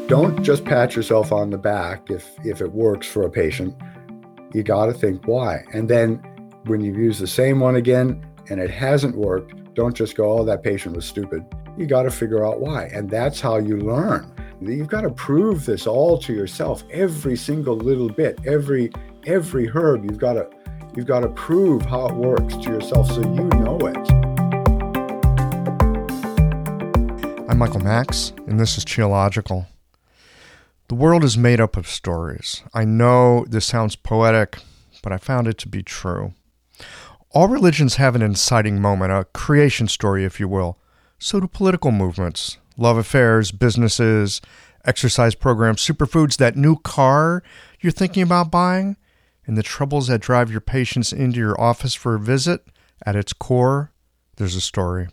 Don't just pat yourself on the back if it works for a patient. You got to think why. And then when you use the same one again and it hasn't worked, don't just go, oh, that patient was stupid. You got to figure out why. And that's how you learn. You've got to prove this all to yourself, every single little bit, every herb. You've got to prove how it works to yourself so you know it. I'm Michael Max, and this is Qiological. The world is made up of stories. I know this sounds poetic, but I found it to be true. All religions have an inciting moment, a creation story, if you will. So do political movements, love affairs, businesses, exercise programs, superfoods, that new car you're thinking about buying, and the troubles that drive your patients into your office for a visit. At its core, there's a story.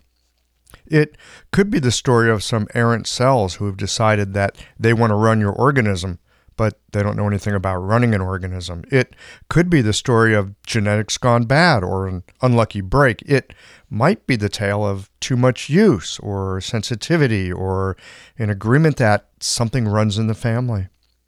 It could be the story of some errant cells who have decided that they want to run your organism, but they don't know anything about running an organism. It could be the story of genetics gone bad or an unlucky break. It might be the tale of too much use or sensitivity or an agreement that something runs in the family.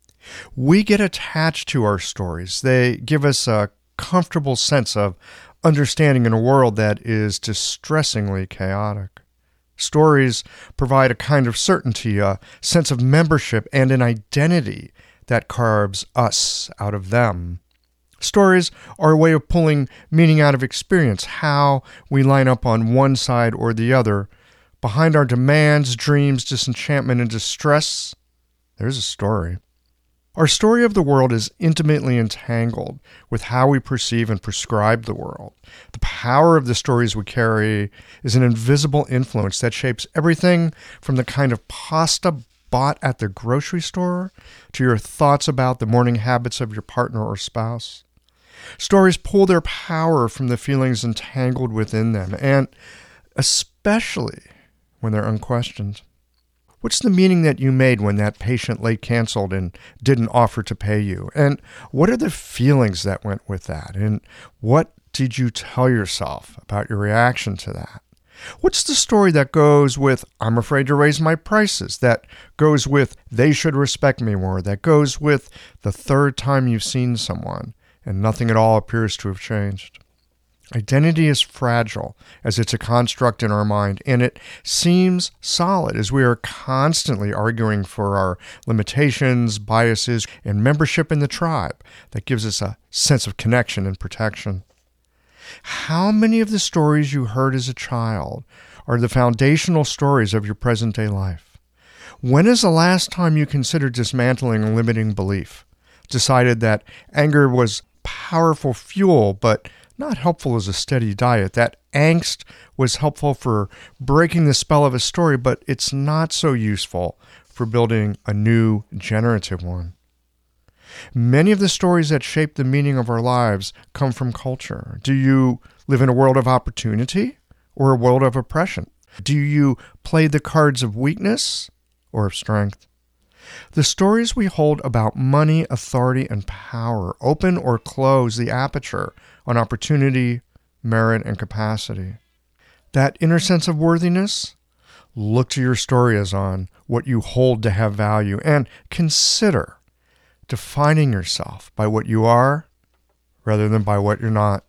We get attached to our stories. They give us a comfortable sense of understanding in a world that is distressingly chaotic. Stories provide a kind of certainty, a sense of membership, and an identity that carves us out of them. Stories are a way of pulling meaning out of experience, how we line up on one side or the other. Behind our demands, dreams, disenchantment, and distress, there's a story. Our story of the world is intimately entangled with how we perceive and prescribe the world. The power of the stories we carry is an invisible influence that shapes everything from the kind of pasta bought at the grocery store to your thoughts about the morning habits of your partner or spouse. Stories pull their power from the feelings entangled within them, and especially when they're unquestioned. What's the meaning that you made when that patient late canceled and didn't offer to pay you? And what are the feelings that went with that? And what did you tell yourself about your reaction to that? What's the story that goes with, I'm afraid to raise my prices, that goes with, they should respect me more, that goes with the third time you've seen someone and nothing at all appears to have changed? Identity is fragile as it's a construct in our mind, and it seems solid as we are constantly arguing for our limitations, biases, and membership in the tribe that gives us a sense of connection and protection. How many of the stories you heard as a child are the foundational stories of your present-day life? When is the last time you considered dismantling a limiting belief, decided that anger was powerful fuel, but not helpful as a steady diet, that angst was helpful for breaking the spell of a story, but it's not so useful for building a new generative one? Many of the stories that shape the meaning of our lives come from culture. Do you live in a world of opportunity or a world of oppression? Do you play the cards of weakness or of strength? The stories we hold about money, authority, and power open or close the aperture on opportunity, merit, and capacity. That inner sense of worthiness? Look to your story as on what you hold to have value, and consider defining yourself by what you are rather than by what you're not.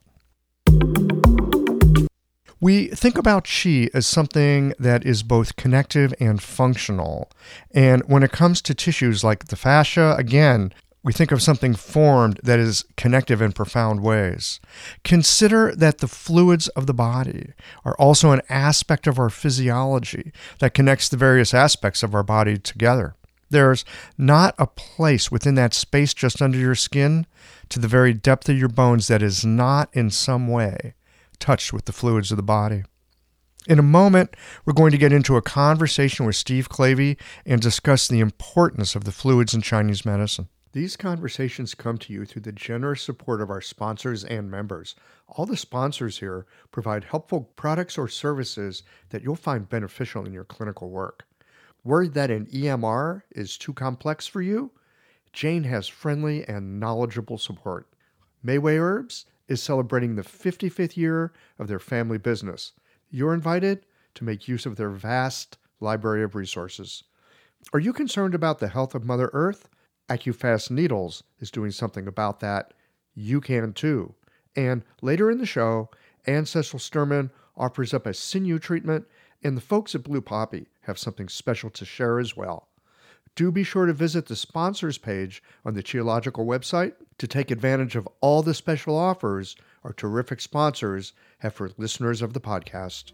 We think about qi as something that is both connective and functional. And when it comes to tissues like the fascia, again, we think of something formed that is connective in profound ways. Consider that the fluids of the body are also an aspect of our physiology that connects the various aspects of our body together. There's not a place within that space just under your skin to the very depth of your bones that is not in some way touched with the fluids of the body. In a moment, we're going to get into a conversation with Steve Clavey and discuss the importance of the fluids in Chinese medicine. These conversations come to you through the generous support of our sponsors and members. All the sponsors here provide helpful products or services that you'll find beneficial in your clinical work. Worried that an EMR is too complex for you? Jane has friendly and knowledgeable support. Mayway Herbs is celebrating the 55th year of their family business. You're invited to make use of their vast library of resources. Are you concerned about the health of Mother Earth? AccuFast Needles is doing something about that. You can too. And later in the show, Ann Cecil Sturman offers up a sinew treatment, and the folks at Blue Poppy have something special to share as well. Do be sure to visit the sponsors page on the Qiological website to take advantage of all the special offers our terrific sponsors have for listeners of the podcast.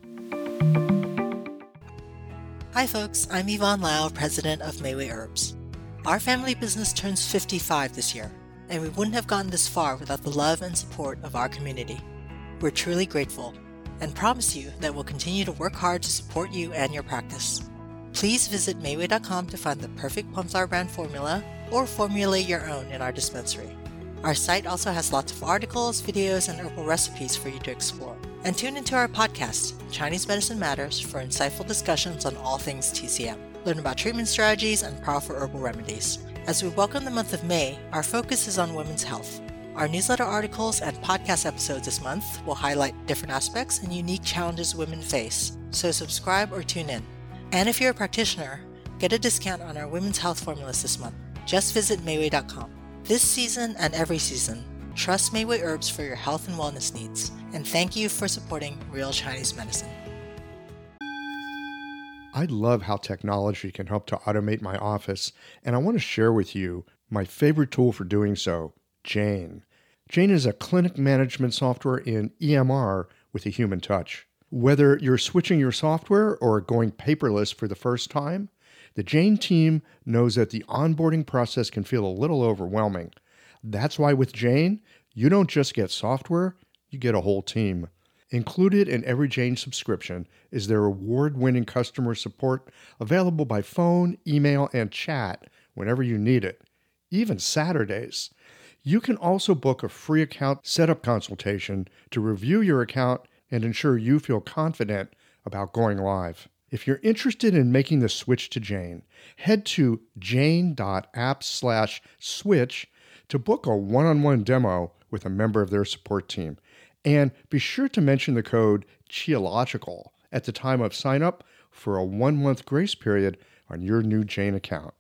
Hi folks, I'm Yvonne Lau, president of Mayway Herbs. Our family business turns 55 this year, and we wouldn't have gotten this far without the love and support of our community. We're truly grateful and promise you that we'll continue to work hard to support you and your practice. Please visit Mayway.com to find the perfect Plum Flower brand formula or formulate your own in our dispensary. Our site also has lots of articles, videos, and herbal recipes for you to explore. And tune into our podcast, Chinese Medicine Matters, for insightful discussions on all things TCM. Learn about treatment strategies and powerful herbal remedies. As we welcome the month of May, our focus is on women's health. Our newsletter articles and podcast episodes this month will highlight different aspects and unique challenges women face, so subscribe or tune in. And if you're a practitioner, get a discount on our women's health formulas this month. Just visit Mayway.com. This season and every season, trust Mayway Herbs for your health and wellness needs. And thank you for supporting Real Chinese Medicine. I love how technology can help to automate my office, and I want to share with you my favorite tool for doing so, Jane. Jane is a clinic management software in EMR with a human touch. Whether you're switching your software or going paperless for the first time, the Jane team knows that the onboarding process can feel a little overwhelming. That's why with Jane, you don't just get software, you get a whole team. Included in every Jane subscription is their award-winning customer support available by phone, email, and chat whenever you need it, even Saturdays. You can also book a free account setup consultation to review your account and ensure you feel confident about going live. If you're interested in making the switch to Jane, head to jane.app/switch to book a one-on-one demo with a member of their support team. And be sure to mention the code Qiological at the time of sign up for a 1-month grace period on your new Jane account.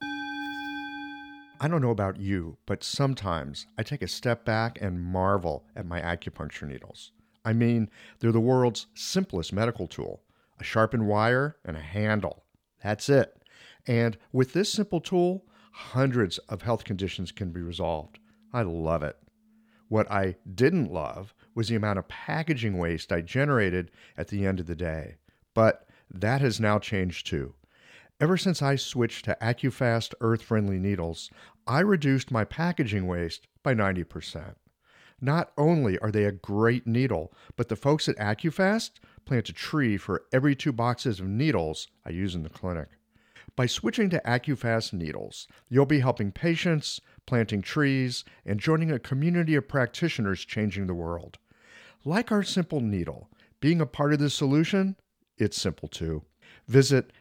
I don't know about you, but sometimes I take a step back and marvel at my acupuncture needles. I mean, they're the world's simplest medical tool. A sharpened wire and a handle. That's it. And with this simple tool, hundreds of health conditions can be resolved. I love it. What I didn't love was the amount of packaging waste I generated at the end of the day. But that has now changed too. Ever since I switched to AccuFast earth-friendly needles, I reduced my packaging waste by 90%. Not only are they a great needle, but the folks at AccuFast plant a tree for every 2 boxes of needles I use in the clinic. By switching to AccuFast needles, you'll be helping patients, planting trees, and joining a community of practitioners changing the world. Like our simple needle, being a part of the solution, it's simple too. Visit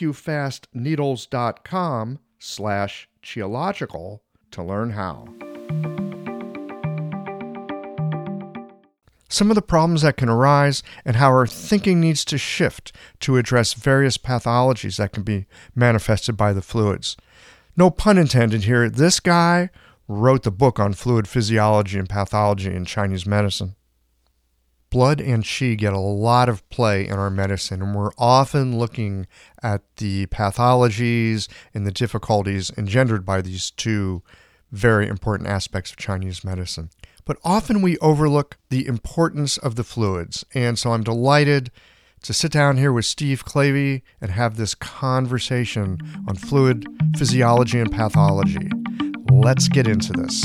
AccuFastNeedles.com/Qiological to learn how. Some of the problems that can arise and how our thinking needs to shift to address various pathologies that can be manifested by the fluids. No pun intended here, this guy wrote the book on fluid physiology and pathology in Chinese medicine. Blood and qi get a lot of play in our medicine, and we're often looking at the pathologies and the difficulties engendered by these two very important aspects of Chinese medicine. But often we overlook the importance of the fluids, and so I'm delighted to sit down here with Steve Clavey and have this conversation on fluid physiology and pathology. Let's get into this.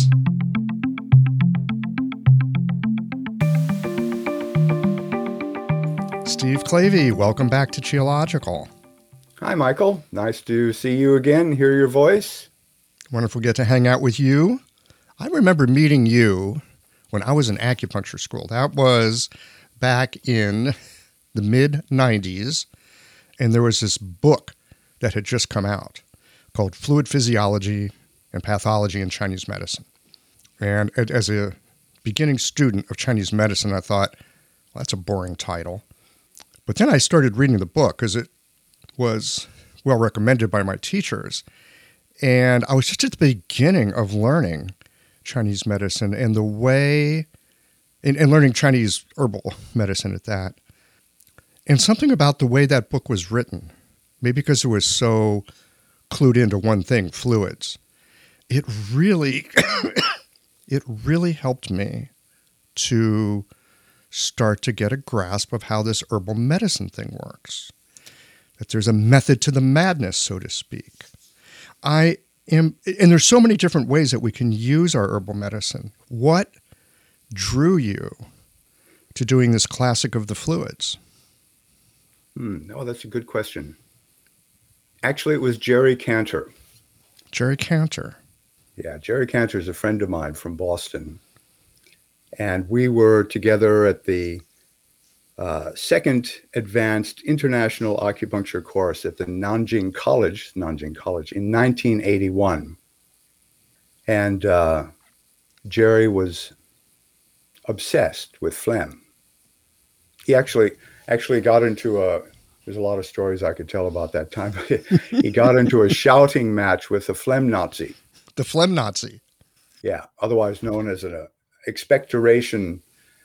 Steve Clavey, welcome back to Qiological. Hi, Michael. Nice to see you again, hear your voice. Wonderful to get to hang out with you. I remember meeting you when I was in acupuncture school. That was back in the mid-90s, and there was this book that had just come out called Fluid Physiology and Pathology in Chinese Medicine. And as a beginning student of Chinese medicine, I thought, well, that's a boring title. But then I started reading the book because it was well recommended by my teachers. And I was just at the beginning of learning Chinese medicine and the way, and learning Chinese herbal medicine at that. And something about the way that book was written, maybe because it was so clued into one thing, fluids, it really, it really helped me to start to get a grasp of how this herbal medicine thing works. That there's a method to the madness, so to speak. And there's so many different ways that we can use our herbal medicine. What drew you to doing this classic of the fluids? Oh, that's a good question. Actually, it was Jerry Cantor. Jerry Cantor. Yeah, Jerry Cantor is a friend of mine from Boston. And we were together at the second advanced international acupuncture course at the Nanjing College in 1981. And Jerry was obsessed with phlegm. He actually got into there's a lot of stories I could tell about that time. He got into a shouting match with the phlegm Nazi. The phlegm Nazi. Yeah, otherwise known as an expectoration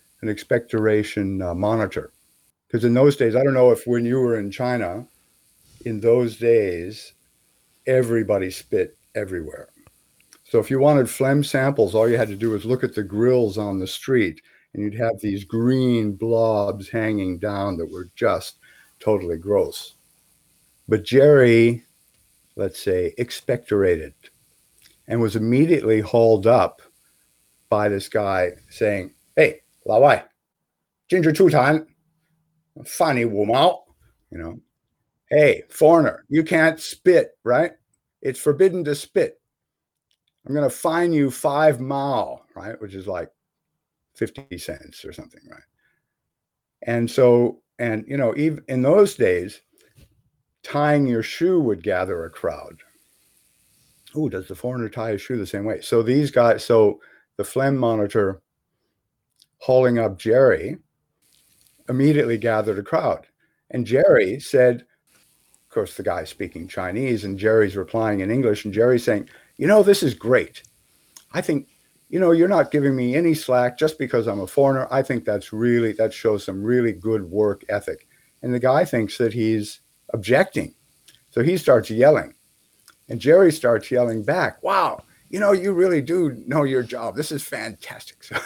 monitor. Because in those days, I don't know if when you were in China, in those days, everybody spit everywhere. So if you wanted phlegm samples, all you had to do was look at the grills on the street, and you'd have these green blobs hanging down that were just totally gross. But Jerry, let's say, expectorated and was immediately hauled up by this guy saying, "Hey, Lao Wai, Ginger Chutan, Fanny Wu Mao, hey, foreigner, you can't spit, right? It's forbidden to spit. I'm going to fine you 5 Mao, right? Which is like 50 cents or something, right? And so, even in those days, tying your shoe would gather a crowd. Oh, does the foreigner tie his shoe the same way? So these guys, the phlegm monitor hauling up Jerry immediately gathered a crowd. And Jerry said, of course, the guy speaking Chinese, and Jerry's replying in English, and Jerry's saying, this is great. I think, you're not giving me any slack just because I'm a foreigner. I think that shows some really good work ethic. And the guy thinks that he's objecting. So he starts yelling. And Jerry starts yelling back, wow, you really do know your job. This is fantastic. So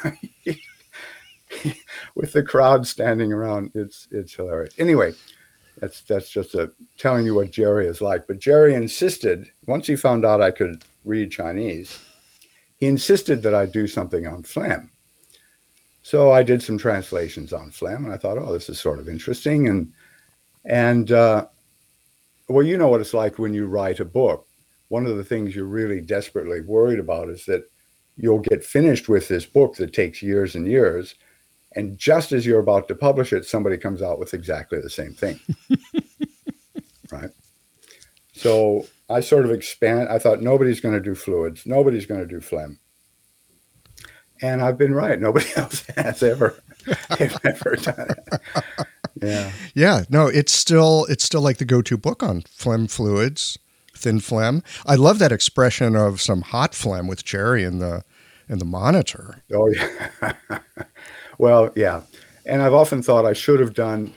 with the crowd standing around, it's hilarious. Anyway, that's just telling you what Jerry is like. But Jerry insisted, once he found out I could read Chinese, he insisted that I do something on phlegm. So I did some translations on phlegm, and I thought, oh, this is sort of interesting. And well, you know what it's like when you write a book. One of the things you're really desperately worried about is that you'll get finished with this book that takes years and years, and just as you're about to publish it, somebody comes out with exactly the same thing. Right? So I sort of I thought, nobody's going to do fluids. Nobody's going to do phlegm. And I've been right. Nobody else has ever done it. Yeah. Yeah. No, it's still like the go-to book on phlegm fluids, thin phlegm. I love that expression of some hot phlegm with Jerry in the monitor. Oh, yeah. Well, yeah. And I've often thought I should have done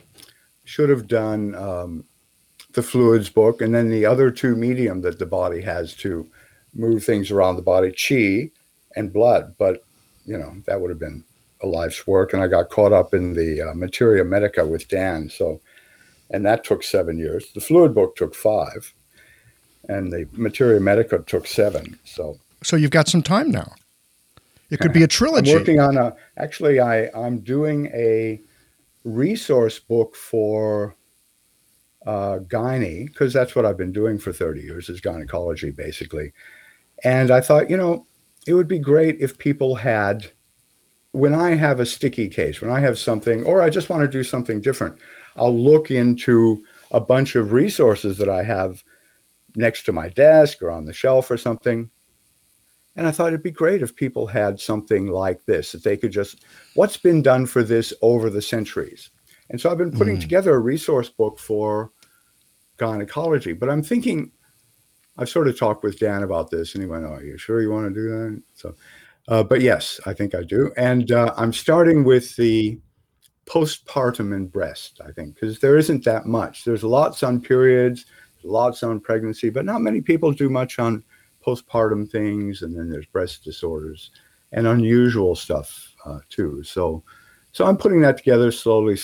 the fluids book, and then the other two medium that the body has to move things around the body, qi and blood. But, that would have been a life's work. And I got caught up in the Materia Medica with Dan. And that took 7 years. The fluid book took 5, and the Materia Medica took 7. So you've got some time now. It could be a trilogy. I'm working on I'm doing a resource book for gynae, because that's what I've been doing for 30 years, is gynecology, basically. And I thought, it would be great if people had, when I have a sticky case, when I have something, or I just want to do something different, I'll look into a bunch of resources that I have next to my desk or on the shelf or something. And I thought it'd be great if people had something like this, that they could just, what's been done for this over the centuries? And so I've been putting together a resource book for gynecology. But I'm thinking, I've sort of talked with Dan about this, and he went, "Oh, are you sure you want to do that?" So, but yes, I think I do. And I'm starting with the postpartum in breast, I think, because there isn't that much. There's lots on periods, lots on pregnancy, but not many people do much on postpartum things. And then there's breast disorders and unusual stuff too. So I'm putting that together slowly,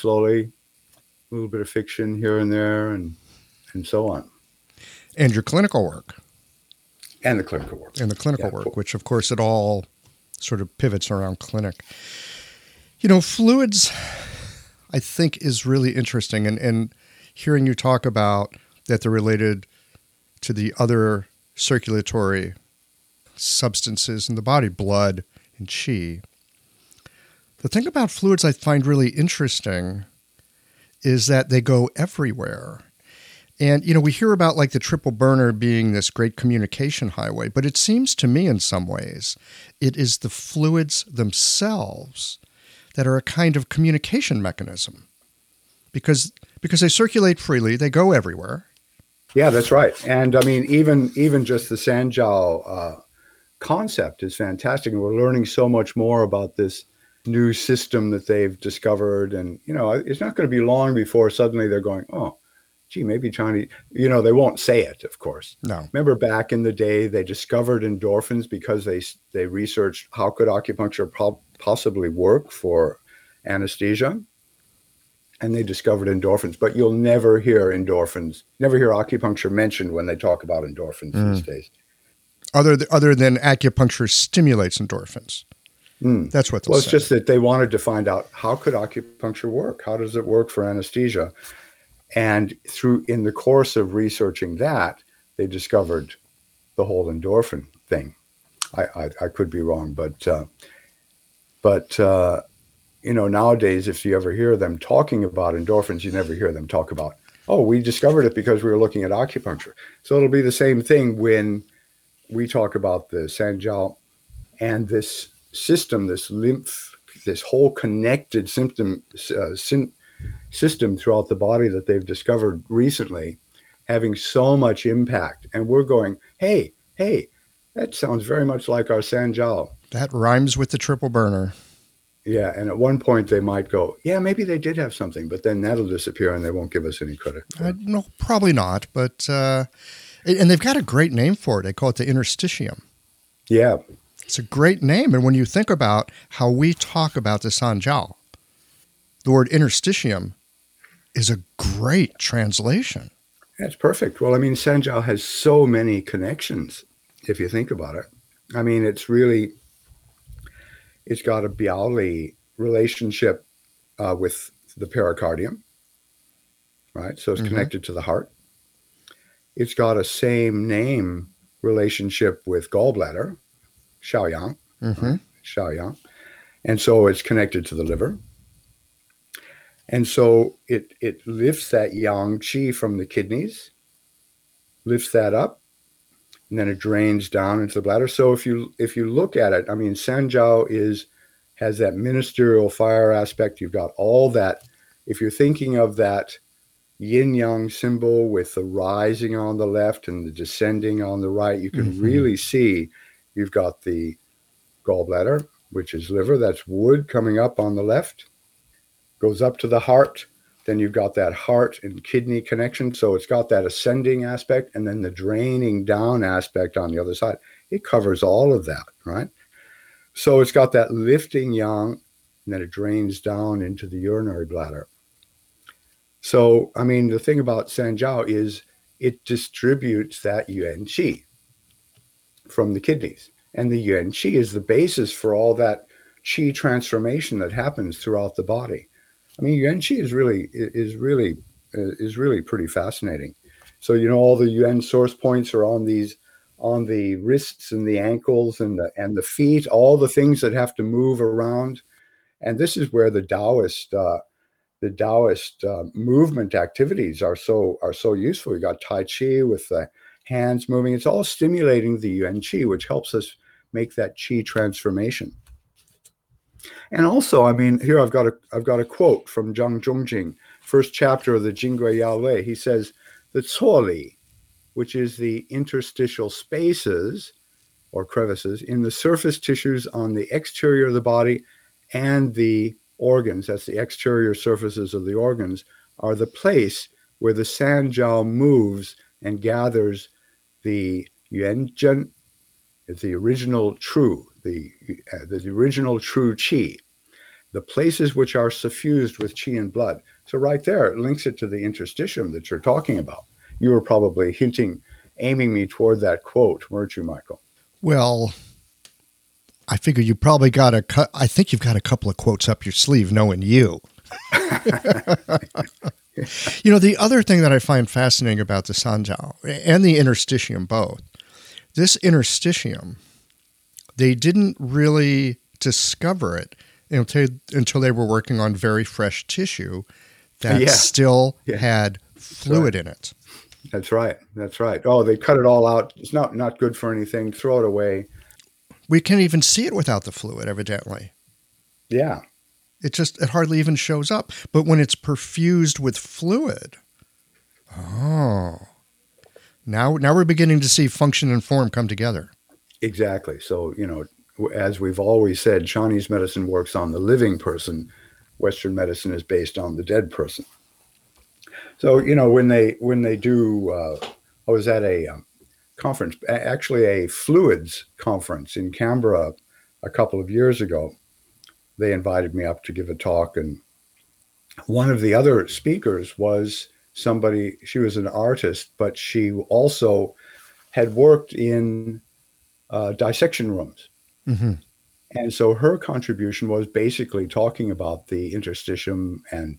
a little bit of fiction here and there, and so on. And your clinical work. And the clinical work. And the clinical work, which of course it all sort of pivots around clinic. You know, fluids, I think, is really interesting. And hearing you talk about that they're related to the other circulatory substances in the body, blood and qi. The thing about fluids I find really interesting is that they go everywhere. And, you know, we hear about like the triple burner being this great communication highway, but it seems to me in some ways it is the fluids themselves that are a kind of communication mechanism because they circulate freely, they go everywhere. Yeah, that's right. And I mean, even just the Sanjiao concept is fantastic. And we're learning so much more about this new system that they've discovered. And, you know, it's not going to be long before suddenly they're going, oh, gee, maybe Chinese, you know, they won't say it, of course. No. Remember back in the day, they discovered endorphins because they researched how could acupuncture possibly work for anesthesia. And they discovered endorphins, but you'll never hear endorphins, never hear acupuncture mentioned when they talk about endorphins these days. Other than acupuncture stimulates endorphins. That's what they'll say. Well, it's just that they wanted to find out how could acupuncture work? How does it work for anesthesia? And in the course of researching that, they discovered the whole endorphin thing. I could be wrong, but you know, nowadays, if you ever hear them talking about endorphins, you never hear them talk about, oh, we discovered it because we were looking at acupuncture. So it'll be the same thing when we talk about the Sanjiao and this system, this lymph, this whole connected system throughout the body that they've discovered recently, having so much impact. And we're going, hey, that sounds very much like our Sanjiao. That rhymes with the triple burner. Yeah, and at one point they might go, yeah, maybe they did have something, but then that'll disappear and they won't give us any credit. No, probably not, but and they've got a great name for it. They call it the interstitium. Yeah. It's a great name, and when you think about how we talk about the Sanjiao, the word interstitium is a great translation. That's perfect. Well, I mean, Sanjiao has so many connections, if you think about it. I mean, it's got a Biaoli relationship with the pericardium, right? So it's connected to the heart. It's got a same name relationship with gallbladder, Shaoyang, Shaoyang. And so it's connected to the liver. And so it lifts that yang qi from the kidneys, lifts that up, and then it drains down into the bladder. So if you look at it, I mean, Sanjiao has that ministerial fire aspect. You've got all that. If you're thinking of that yin yang symbol with the rising on the left and the descending on the right, you can really see you've got the gallbladder, which is liver. That's wood coming up on the left, goes up to the heart. Then you've got that heart and kidney connection. So it's got that ascending aspect and then the draining down aspect on the other side. It covers all of that, right? So it's got that lifting yang, and then it drains down into the urinary bladder. So, I mean, the thing about Sanjiao is it distributes that yuan qi from the kidneys. And the yuan qi is the basis for all that qi transformation that happens throughout the body. I mean, yuan qi is really pretty fascinating. So, you know, all the yuan source points are on the wrists and the ankles and the feet, all the things that have to move around. And this is where the Taoist movement activities are so useful. You got Tai Chi with the hands moving. It's all stimulating the yuan qi, which helps us make that qi transformation. And also, I mean, here I've got a quote from Zhang Zhongjing, first chapter of the Jingui Yao Lei. He says, the tsoli, which is the interstitial spaces or crevices in the surface tissues on the exterior of the body, and the organs, that's the exterior surfaces of the organs, are the place where the sanjiao moves and gathers the yuanzhen, the original true, the original true qi, the places which are suffused with qi and blood. So right there, it links it to the interstitium that you're talking about. You were probably aiming me toward that quote, weren't you, Michael? Well, I figure you probably I think you've got a couple of quotes up your sleeve, knowing you. The other thing that I find fascinating about the sanjiao and the interstitium both, this interstitium, they didn't really discover it until they were working on very fresh tissue that still had fluid in it. That's right. Oh, they cut it all out. It's not good for anything. Throw it away. We can't even see it without the fluid, evidently. Yeah. It hardly even shows up. But when it's perfused with fluid, now we're beginning to see function and form come together. Exactly. So, as we've always said, Chinese medicine works on the living person. Western medicine is based on the dead person. So, when they do, I was at a conference, actually a fluids conference in Canberra a couple of years ago. They invited me up to give a talk, and one of the other speakers was somebody, she was an artist, but she also had worked in dissection rooms. Mm-hmm. And so her contribution was basically talking about the interstitium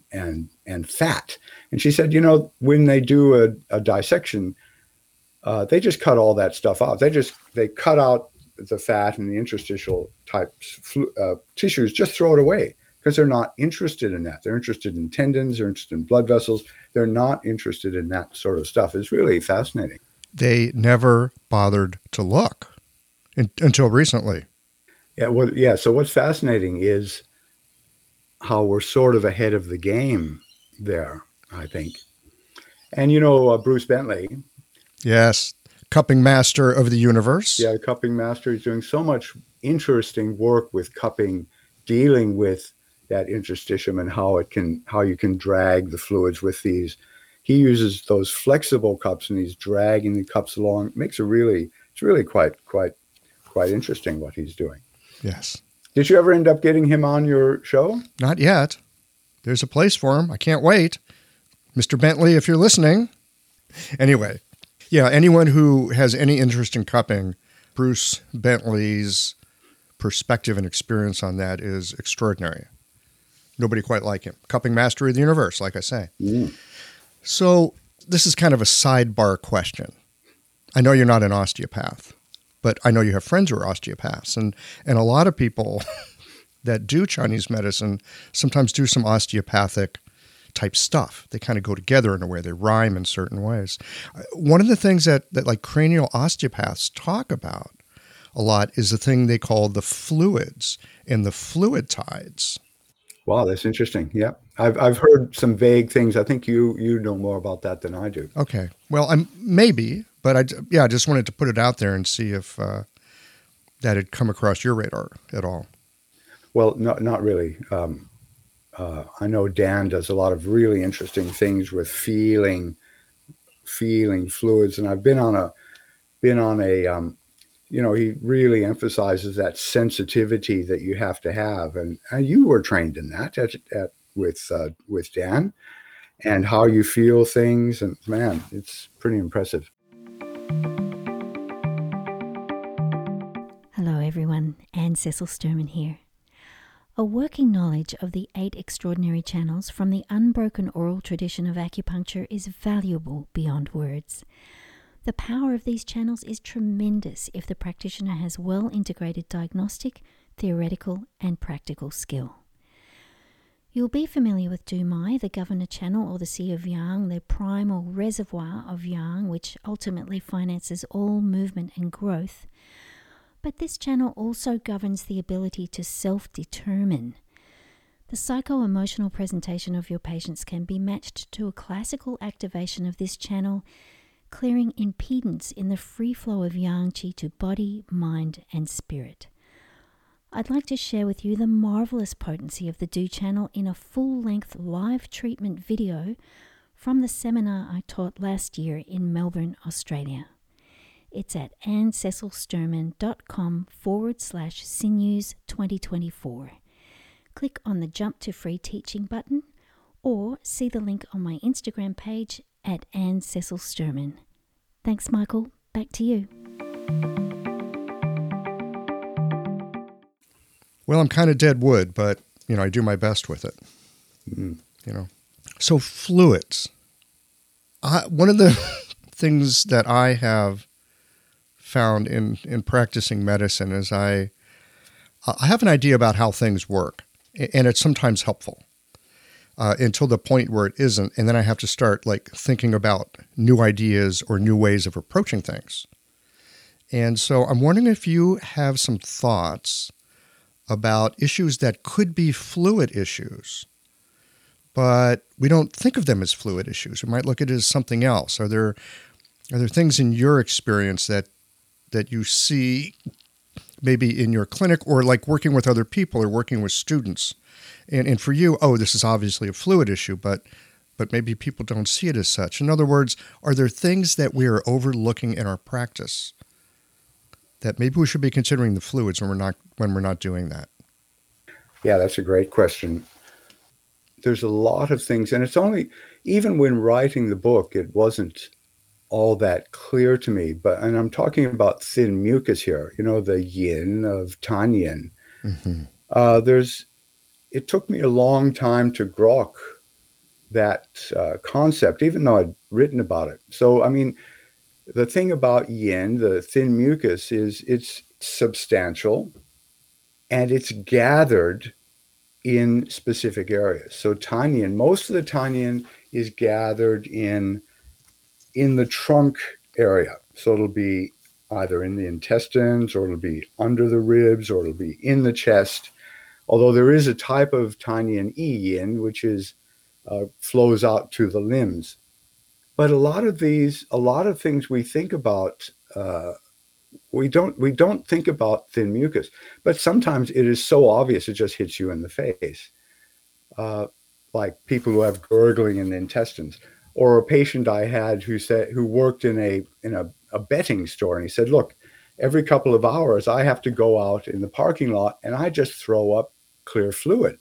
and fat. And she said, when they do a dissection, they just cut all that stuff out. They cut out the fat and the interstitial types tissues, just throw it away, because they're not interested in that. They're interested in tendons, they're interested in blood vessels. They're not interested in that sort of stuff. It's really fascinating. They never bothered to look until recently. Yeah. So what's fascinating is how we're sort of ahead of the game there, I think. And Bruce Bentley. Yes. Cupping master of the universe. Yeah, the cupping master. He's doing so much interesting work with cupping, dealing with that interstitium and how you can drag the fluids with these. He uses those flexible cups and he's dragging the cups along. It's really quite interesting what he's doing. Yes. Did you ever end up getting him on your show? Not yet. There's a place for him. I can't wait. Mr. Bentley, if you're listening. Anyway. Yeah, anyone who has any interest in cupping, Bruce Bentley's perspective and experience on that is extraordinary. Nobody quite like him. Cupping master of the universe, like I say. Mm. So this is kind of a sidebar question. I know you're not an osteopath, but I know you have friends who are osteopaths. And a lot of people that do Chinese medicine sometimes do some osteopathic type stuff. They kind of go together in a way. They rhyme in certain ways. One of the things that like cranial osteopaths talk about a lot is the thing they call the fluids and the fluid tides. Wow, that's interesting. Yeah, I've heard some vague things. I think you know more about that than I do. Okay, well, maybe, but I just wanted to put it out there and see if that had come across your radar at all. Well, not really. I know Dan does a lot of really interesting things with feeling fluids, and I've been on a he really emphasizes that sensitivity that you have to have, and you were trained in that with Dan, and how you feel things, and man, it's pretty impressive. Hello everyone, Anne Cecil Sturman here. A working knowledge of the 8 extraordinary channels from the unbroken oral tradition of acupuncture is valuable beyond words. The power of these channels is tremendous if the practitioner has well integrated diagnostic, theoretical, and practical skill. You'll be familiar with Du Mai, the governor channel, or the Sea of Yang, the primal reservoir of Yang, which ultimately finances all movement and growth. But this channel also governs the ability to self-determine. The psycho-emotional presentation of your patients can be matched to a classical activation of this channel, clearing impedance in the free flow of yang qi to body, mind, and spirit. I'd like to share with you the marvelous potency of the Du channel in a full-length live treatment video from the seminar I taught last year in Melbourne, Australia. It's at AnneCecilSturman.com/Sinews 2024. Click on the Jump to Free Teaching button or see the link on my Instagram page at AnneCecilSturman. Thanks, Michael. Back to you. Well, I'm kind of dead wood, but, I do my best with it, So fluids. One of the things that I have found in practicing medicine is I have an idea about how things work, and it's sometimes helpful until the point where it isn't, and then I have to start thinking about new ideas or new ways of approaching things. And so I'm wondering if you have some thoughts about issues that could be fluid issues, but we don't think of them as fluid issues. We might look at it as something else. Are there things in your experience that you see maybe in your clinic or working with other people or working with students? And for you, this is obviously a fluid issue, but maybe people don't see it as such. In other words, are there things that we are overlooking in our practice that maybe we should be considering the fluids when we're not doing that? Yeah, that's a great question. There's a lot of things, and it's only, even when writing the book, it wasn't all that clear to me. And I'm talking about thin mucus here, the yin of Tanyin. Mm-hmm. It took me a long time to grok that concept, even though I'd written about it. So, the thing about yin, the thin mucus, is it's substantial and it's gathered in specific areas. So Tanyin, most of the Tanyin is gathered in the trunk area. So it'll be either in the intestines, or it'll be under the ribs, or it'll be in the chest. Although there is a type of Tanyin yin, which flows out to the limbs. But a lot of things we think about, we don't think about thin mucus. But sometimes it is so obvious it just hits you in the face, like people who have gurgling in the intestines, or a patient I had who worked in a betting store, and he said, "Look, every couple of hours I have to go out in the parking lot and I just throw up clear fluid."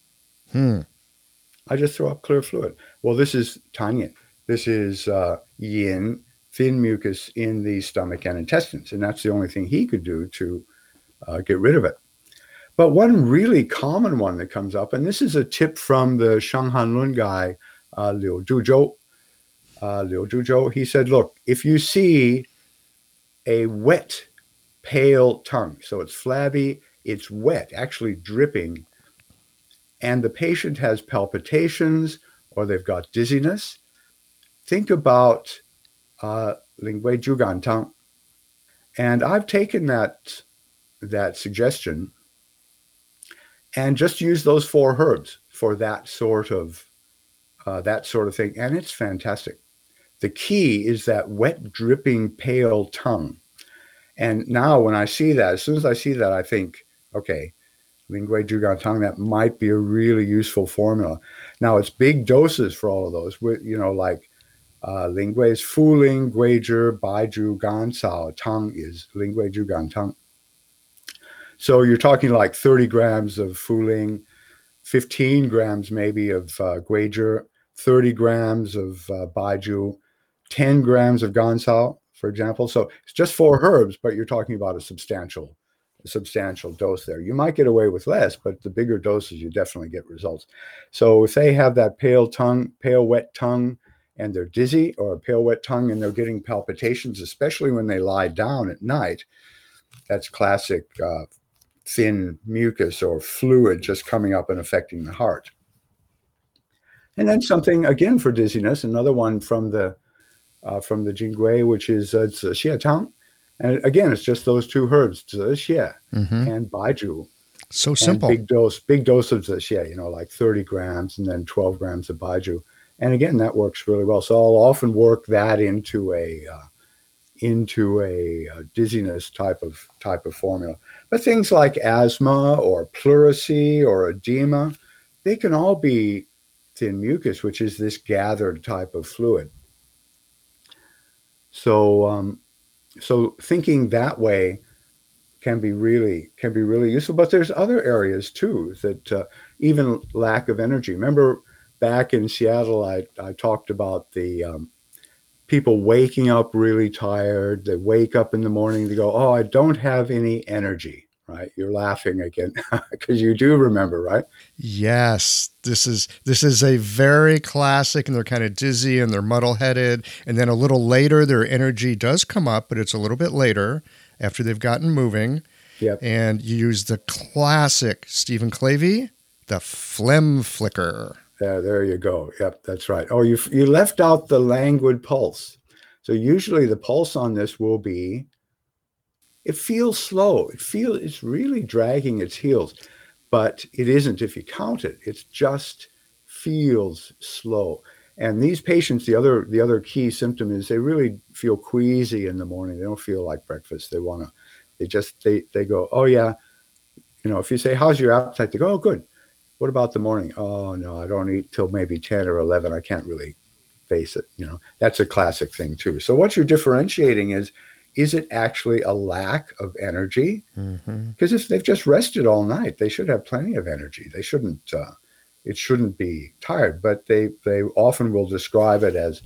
I just throw up clear fluid. Well, this is Tanyin. This is yin, thin mucus in the stomach and intestines. And that's the only thing he could do to get rid of it. But one really common one that comes up, and this is a tip from the Shanghanlun guy, Liu Zhuzhou. He said, look, if you see a wet, pale tongue, so it's flabby, it's wet, actually dripping, and the patient has palpitations or they've got dizziness, think about Lingui Zhugan Tang. And I've taken that suggestion and just used those 4 herbs for that sort of thing. And it's fantastic. The key is that wet, dripping, pale tongue. And now when I see that, as soon as I see that, I think, okay, Lingui Zhugan Tang, that might be a really useful formula. Now, it's big doses for all of those, Lingui is Fuling, Guizhi, Baizhu, Gancao. Tang is Lingui Zhugan Tang. So you're talking 30 grams of Fuling, 15 grams maybe of Guizhi, 30 grams of Baizhu, 10 grams of Gancao, for example. So it's just 4 herbs, but you're talking about a substantial dose there. You might get away with less, but the bigger doses, you definitely get results. So if they have that pale wet tongue, and they're dizzy, or a pale wet tongue, and they're getting palpitations, especially when they lie down at night, that's classic thin mucus or fluid just coming up and affecting the heart. And then something, again, for dizziness, another one from the Jingui, which is Xie Tang. And again, it's just those 2 herbs, Xie and Baizhu. So And simple. big dose of this, yeah, like 30 grams and then 12 grams of Baijiu. And again, that works really well. So I'll often work that into a dizziness type of formula. But things like asthma or pleurisy or edema, they can all be thin mucus, which is this gathered type of fluid. So thinking that way can be really useful. But there's other areas too that even lack of energy. Remember back in Seattle, I talked about the people waking up really tired. They wake up in the morning, they go, "Oh, I don't have any energy." Right? You're laughing again because you do remember, right? Yes, this is a very classic, and they're kind of dizzy and they're muddle-headed, and then a little later their energy does come up, but it's a little bit later after they've gotten moving. Yep. And you use the classic Stephen Clavey, the phlegm flicker. There you go. Yep, that's right. Oh, you left out the languid pulse. So usually the pulse on this will be, it feels slow. It's really dragging its heels, but it isn't if you count it. It just feels slow. And these patients, the other key symptom is they really feel queasy in the morning. They don't feel like breakfast. They go, "Oh yeah." If you say, "How's your appetite?" They go, "Oh, good." "What about the morning?" "Oh no, I don't eat till maybe 10 or 11. I can't really face it." That's a classic thing too. So what you're differentiating is it actually a lack of energy? Mm-hmm. Because if they've just rested all night, they should have plenty of energy. It shouldn't be tired, but they often will describe it as,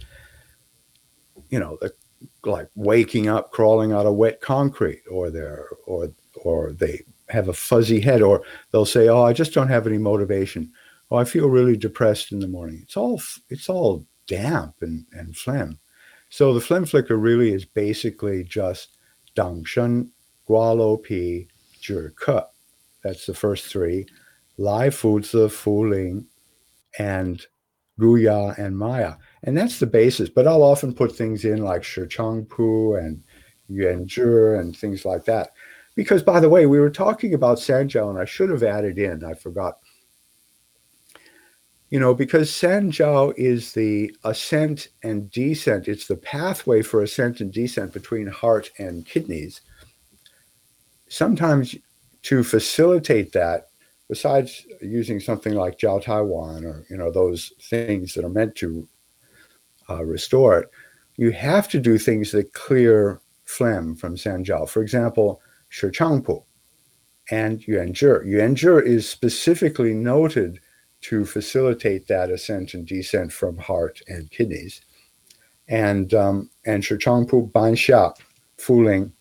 like waking up, crawling out of wet concrete, or they have a fuzzy head, or they'll say, "Oh, I just don't have any motivation. Oh, I feel really depressed in the morning." It's all damp and phlegm. So the phlegm flicker really is basically just Dang Shen, Gualo Pi, Zhi Ke. That's the first three. Lai Fu Zi, Fu Ling, and Guya and Maya. And that's the basis. But I'll often put things in like Shi Chang Pu and Yuan Zhi and things like that. Because, by the way, we were talking about Sanjiao, and I should have added in, I forgot. Because Sanjiao is the ascent and descent, it's the pathway for ascent and descent between heart and kidneys. Sometimes to facilitate that, besides using something like Jiao Taiwan or those things that are meant to restore it, you have to do things that clear phlegm from Sanjiao. For example, Shi Changpu and Yuan Zhi. Yuan Zhi is specifically noted to facilitate that ascent and descent from heart and kidneys. And Shi Changpu, Ban Xia, Fu Ling,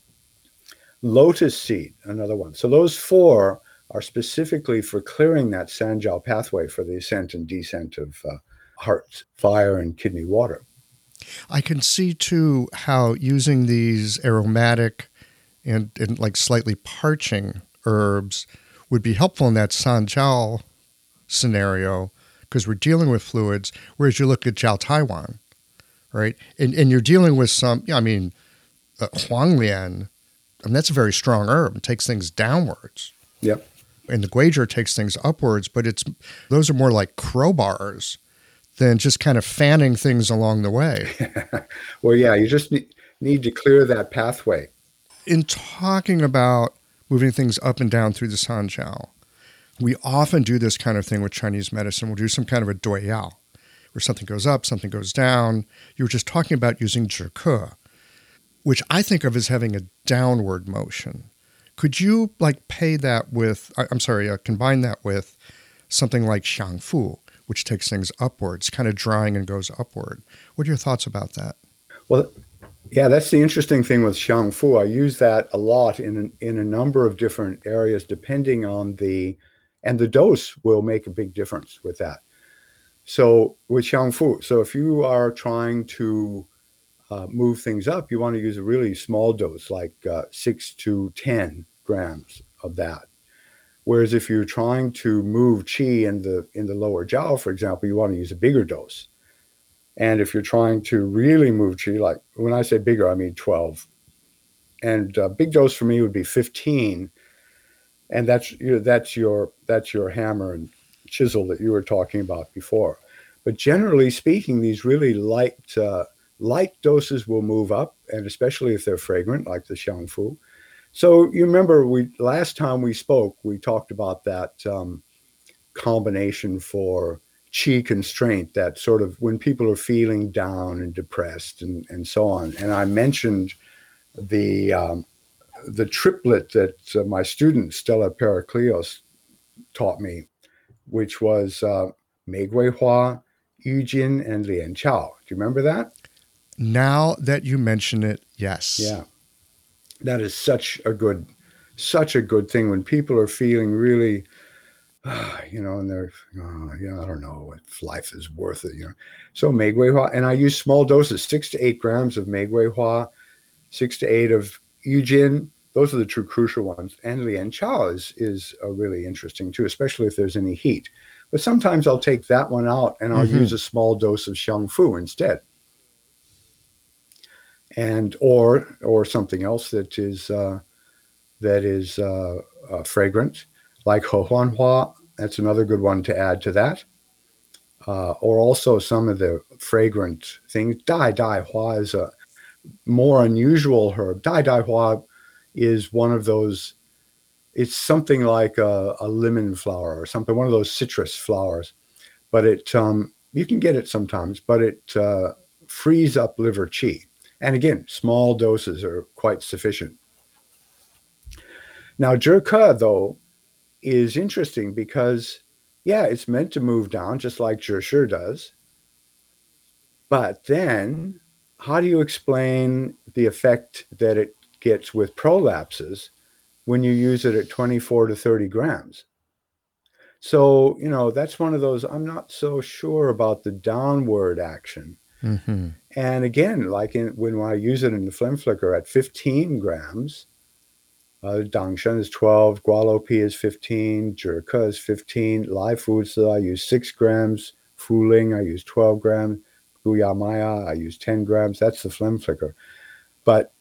lotus seed, another one. So those four are specifically for clearing that Sanjiao pathway for the ascent and descent of heart, fire, and kidney water. I can see too how using these aromatic and like slightly parching herbs would be helpful in that Sanjiao scenario, because we're dealing with fluids, whereas you look at Jiao Taiwan, right? And you're dealing with some, Huanglian, and that's a very strong herb. It takes things downwards. Yep. And the Guizhi takes things upwards, but those are more like crowbars than just kind of fanning things along the way. Well, yeah, you just need to clear that pathway. In talking about moving things up and down through the Sanjiao, we often do this kind of thing with Chinese medicine. We'll do some kind of a duiyao, where something goes up, something goes down. You were just talking about using Zhi Ke, which I think of as having a downward motion. Could you combine that with something like Xiangfu, which takes things upwards, kind of drying and goes upward? What are your thoughts about that? Well, yeah, that's the interesting thing with Xiangfu. I use that a lot in a number of different areas, depending on the dose will make a big difference with that. So with Xiangfu, so if you are trying to move things up, you want to use a really small dose, like 6 to 10 grams of that. Whereas if you're trying to move qi in the lower jiao, for example, you want to use a bigger dose. And if you're trying to really move qi, like when I say bigger, I mean 12. And a big dose for me would be 15. And that's your hammer and chisel that you were talking about before. But generally speaking, these really light doses will move up, and especially if they're fragrant, like the xiangfu. So you remember we last time we spoke, we talked about that combination for chi constraint, that sort of when people are feeling down and depressed and so on. And I mentioned the the triplet that my student Stella Pericleos taught me, which was Mei Gui Hua, Yu Jin, and Lian Chao. Do you remember that? Now that you mention it, yes. Yeah, that is such a good thing when people are feeling really, and they're, I don't know if life is worth it. So Mei Gui Hua, and I use small doses, 6 to 8 grams of Mei Gui Hua, 6 to 8 of Yu Jin. Those are the true crucial ones. And Lian Chao is really interesting too, especially if there's any heat. But sometimes I'll take that one out and I'll use a small dose of Xiangfu instead. And or something else that is fragrant, like He Huan Hua. That's another good one to add to that. Or also some of the fragrant things. Dai Dai Hua is a more unusual herb. Dai Dai Hua is one of those. It's something like a lemon flower or something, one of those citrus flowers. But you can get it sometimes, but it frees up liver qi. And again, small doses are quite sufficient. Now, Zhike, though, is interesting because, yeah, it's meant to move down just like Zhishi does. But then, how do you explain the effect that it gets with prolapses when you use it at 24 to 30 grams? So, that's one of those, I'm not so sure about the downward action. Mm-hmm. And again, like when I use it in the phlegm flicker at 15 grams, Dangshen is 12, Gualopi is 15, Zhike is 15, live foods that I use 6 grams, Fuling I use 12 grams, Guyamaya I use 10 grams. That's the phlegm flicker. But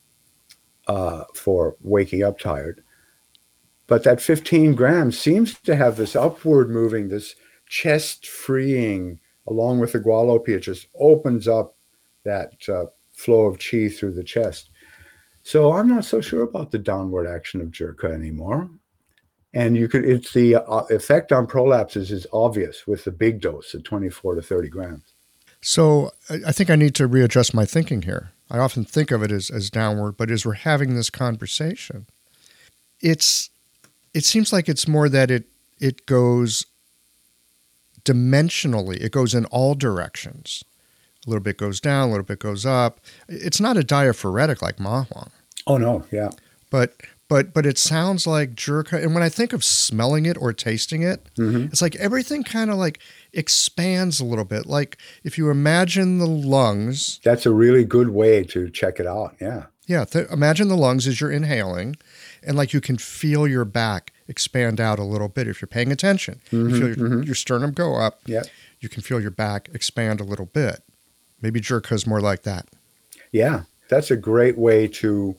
for waking up tired. But that 15 grams seems to have this upward moving, this chest freeing, along with the Gualopi. It just opens up that flow of qi through the chest. So I'm not so sure about the downward action of Zhike anymore. And it's the effect on prolapses is obvious with the big dose at 24 to 30 grams. So I think I need to readjust my thinking here. I often think of it as downward, but as we're having this conversation, it seems like it's more that it goes dimensionally. It goes in all directions. A little bit goes down, a little bit goes up. It's not a diaphoretic like Ma Huang. Oh, no, yeah. But it sounds like Zhike. And when I think of smelling it or tasting it, It's like everything kind of like expands a little bit. Like if you imagine the lungs. That's a really good way to check it out, yeah. Yeah, imagine the lungs as you're inhaling, and like you can feel your back expand out a little bit if you're paying attention. You feel your sternum go up. Yeah. You can feel your back expand a little bit. Maybe Zhike is more like that. Yeah, that's a great way to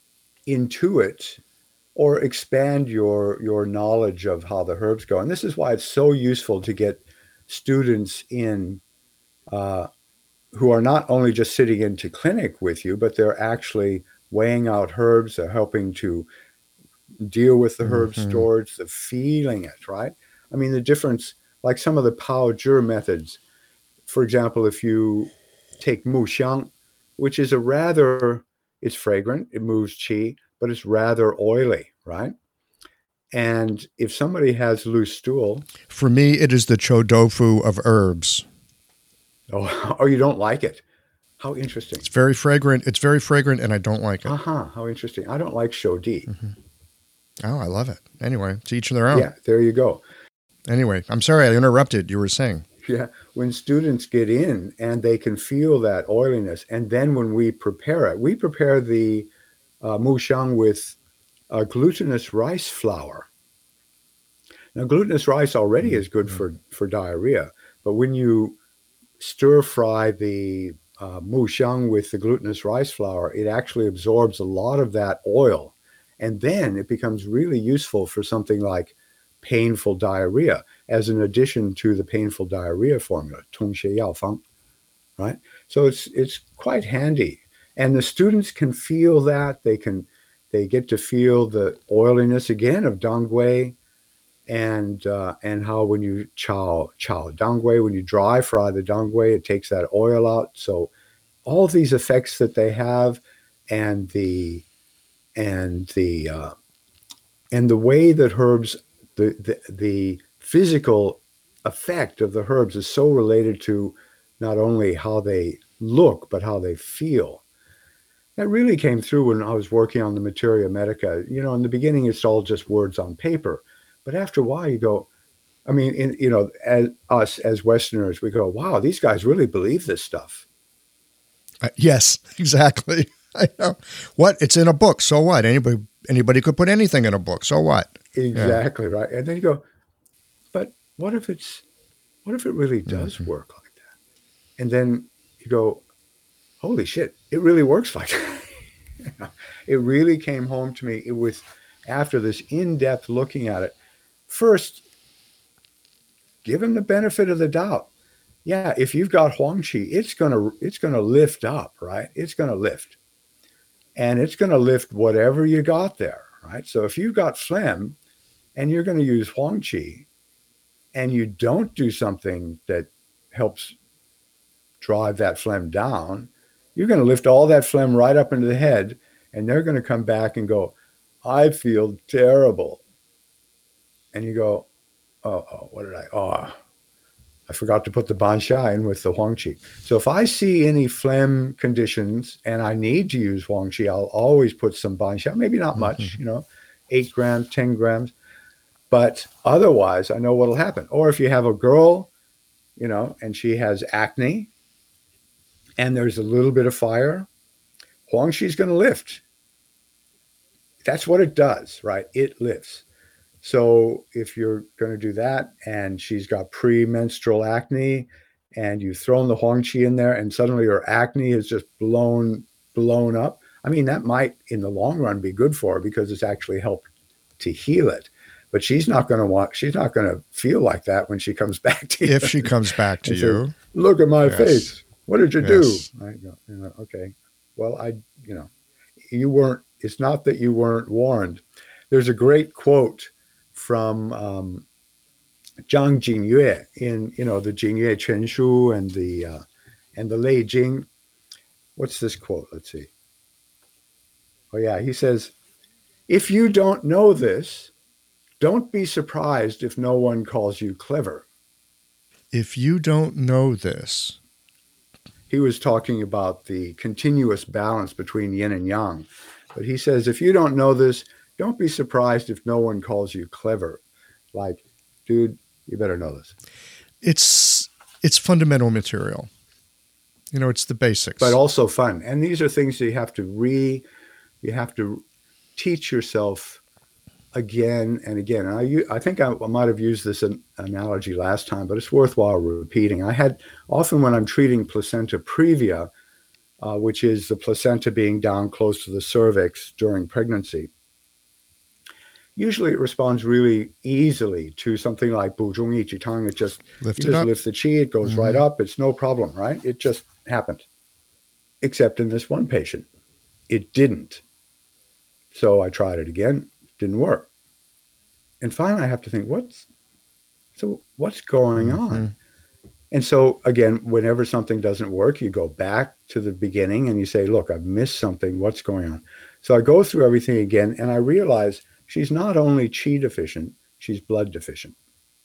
intuit or expand your knowledge of how the herbs go. And this is why it's so useful to get students in who are not only just sitting into clinic with you, but they're actually weighing out herbs, they're helping to deal with the herb storage, the feeling it, right? I mean, the difference, like some of the Pao Zhi methods, for example, if you take Mu Xiang, which is it's fragrant, it moves qi, but it's rather oily, right? And if somebody has loose stool. For me, it is the Chou Tofu of herbs. Oh, you don't like it? How interesting. It's very fragrant. And I don't like it. How interesting. I don't like Shou Di. Oh, I love it. Anyway, to each their own. Yeah, there you go. Anyway, I'm sorry I interrupted. You were saying. Yeah, when students get in and they can feel that oiliness, and then when we prepare the Mu Xiang with glutinous rice flour. Now, glutinous rice already is good for diarrhea, but when you stir fry the Mu Xiang with the glutinous rice flour, it actually absorbs a lot of that oil, And then it becomes really useful for something like painful diarrhea as an addition to the painful diarrhea formula, 通泻药方, right? So it's quite handy. And the students can feel that. They get to feel the oiliness again of dongui, and how when you chow dongui, when you dry fry the dongui, it takes that oil out. So all of these effects that they have, and the way that herbs, the physical effect of the herbs is so related to not only how they look but how they feel. That really came through when I was working on the Materia Medica. In the beginning, it's all just words on paper, but after a while, you go. I mean, as us as Westerners, we go, "Wow, these guys really believe this stuff." Yes, exactly. I know. What? It's in a book. So what? Anybody could put anything in a book. So what? Exactly, right. And then you go, but what if it really does work like that? And then you go, holy shit, it really works like that. It really came home to me. It was after this in-depth looking at it. First, give him the benefit of the doubt. Yeah, if you've got Huang Qi, it's gonna lift up, right? It's gonna lift. And it's gonna lift whatever you got there, right? So if you've got phlegm and you're gonna use Huang Qi, and you don't do something that helps drive that phlegm down, you're going to lift all that phlegm right up into the head, and they're going to come back and go, I feel terrible. And you go, what did I forgot to put the Bansha in with the Huang Qi. So if I see any phlegm conditions and I need to use Huang Qi, I'll always put some Bansha, maybe not much, 8 grams, 10 grams. But otherwise, I know what'll happen. Or if you have a girl, and she has acne, and there's a little bit of fire, Huang Qi's going to lift. That's what it does, right? It lifts. So if you're going to do that, and she's got premenstrual acne, and you've thrown the Huang Qi in there, and suddenly her acne is just blown up, I mean, that might, in the long run, be good for her because it's actually helped to heal it. But she's not going to feel like that when she comes back to you. If she comes back to you. Says, look at my face. What did you do? I go, okay. Well, you weren't, it's not that you weren't warned. There's a great quote from Zhang Jingyue in, the Jingyue Qunshu and the Lei Jing. What's this quote? Let's see. Oh yeah, he says, if you don't know this, don't be surprised if no one calls you clever. If you don't know this. He was talking about the continuous balance between yin and yang. But he says, if you don't know this, don't be surprised if no one calls you clever. Like, dude, you better know this. It's fundamental material. It's the basics. But also fun. And these are things that you have to teach yourself again and again. And I think I might have used this analogy last time, but it's worthwhile repeating. I had often when I'm treating placenta previa, which is the placenta being down close to the cervix during pregnancy, usually it responds really easily to something like Bu Zhong Yi Qi Tang. It just lift the qi, it goes right up. It's no problem, right? It just happened. Except in this one patient, it didn't. So I tried it again. Didn't work. And finally I have to think, what's going on? And so again, whenever something doesn't work, you go back to the beginning and you say, look, I've missed something. What's going on? So I go through everything again and I realize she's not only qi deficient, she's blood deficient.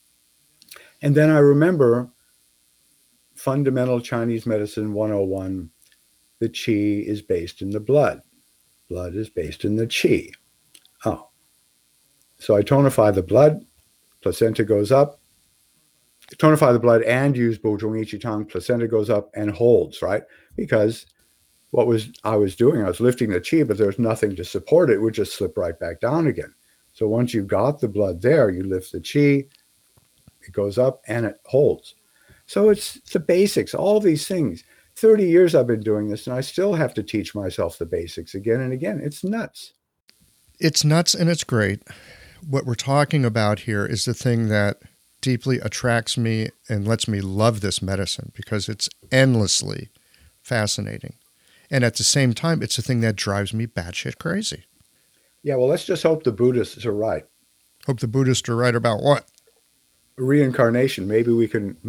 And then I remember fundamental Chinese medicine 101, the qi is based in the blood. Blood is based in the qi. Oh. So I tonify the blood, placenta goes up. Tonify the blood and use Bu Zhong Yi Qi Tang, placenta goes up and holds, right? Because I was lifting the qi, but there's nothing to support it. It would just slip right back down again. So once you've got the blood there, you lift the qi, it goes up and it holds. So it's the basics, all these things. 30 years I've been doing this and I still have to teach myself the basics again and again. It's nuts. It's nuts and it's great. What we're talking about here is the thing that deeply attracts me and lets me love this medicine because it's endlessly fascinating. And at the same time, it's the thing that drives me batshit crazy. Yeah, well, let's just hope the Buddhists are right. Hope the Buddhists are right about what? Reincarnation. Maybe we can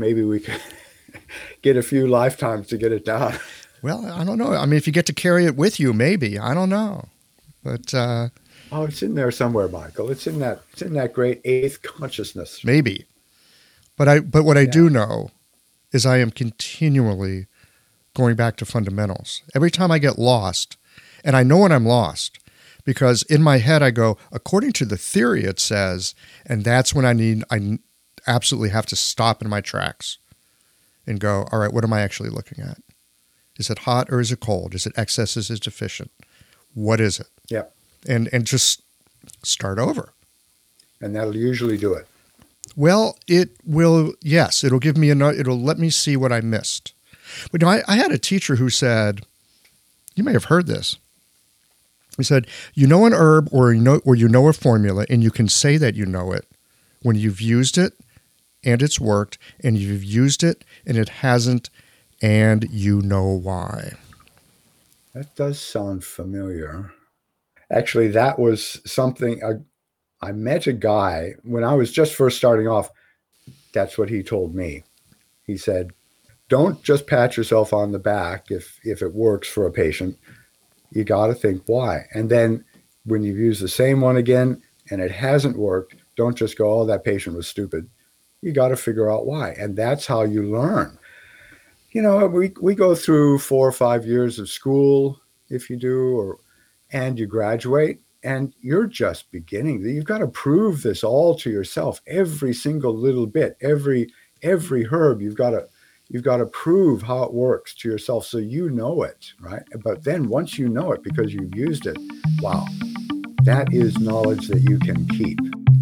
get a few lifetimes to get it down. Well, I don't know. I mean, if you get to carry it with you, maybe. I don't know. But oh, it's in there somewhere, Michael. It's in that great eighth consciousness. Maybe. But what I do know is I am continually going back to fundamentals. Every time I get lost, and I know when I'm lost, because in my head I go, according to the theory it says, and that's when I absolutely have to stop in my tracks and go, all right, what am I actually looking at? Is it hot or is it cold? Is it excess? Is it deficient? What is it? Yeah. And just start over. And that'll usually do it. Well, it will, yes, it'll give me it'll let me see what I missed. But I had a teacher who said, you may have heard this. He said, you know an herb or you know a formula, and you can say that you know it when you've used it and it's worked, and you've used it and it hasn't, and you know why. That does sound familiar. Actually, that was something I met a guy when I was just first starting off. That's what he told me. He said, don't just pat yourself on the back if it works for a patient. You got to think why. And then when you've used the same one again and it hasn't worked, don't just go, oh, that patient was stupid. You got to figure out why. And that's how you learn. You know, we go through 4 or 5 years of school, if you do, and you graduate, and you're just beginning. You've got to prove this all to yourself, every single little bit, every herb. You've got to prove how it works to yourself so you know it, right? But then once you know it because you've used it, wow, that is knowledge that you can keep.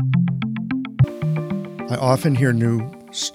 I often hear new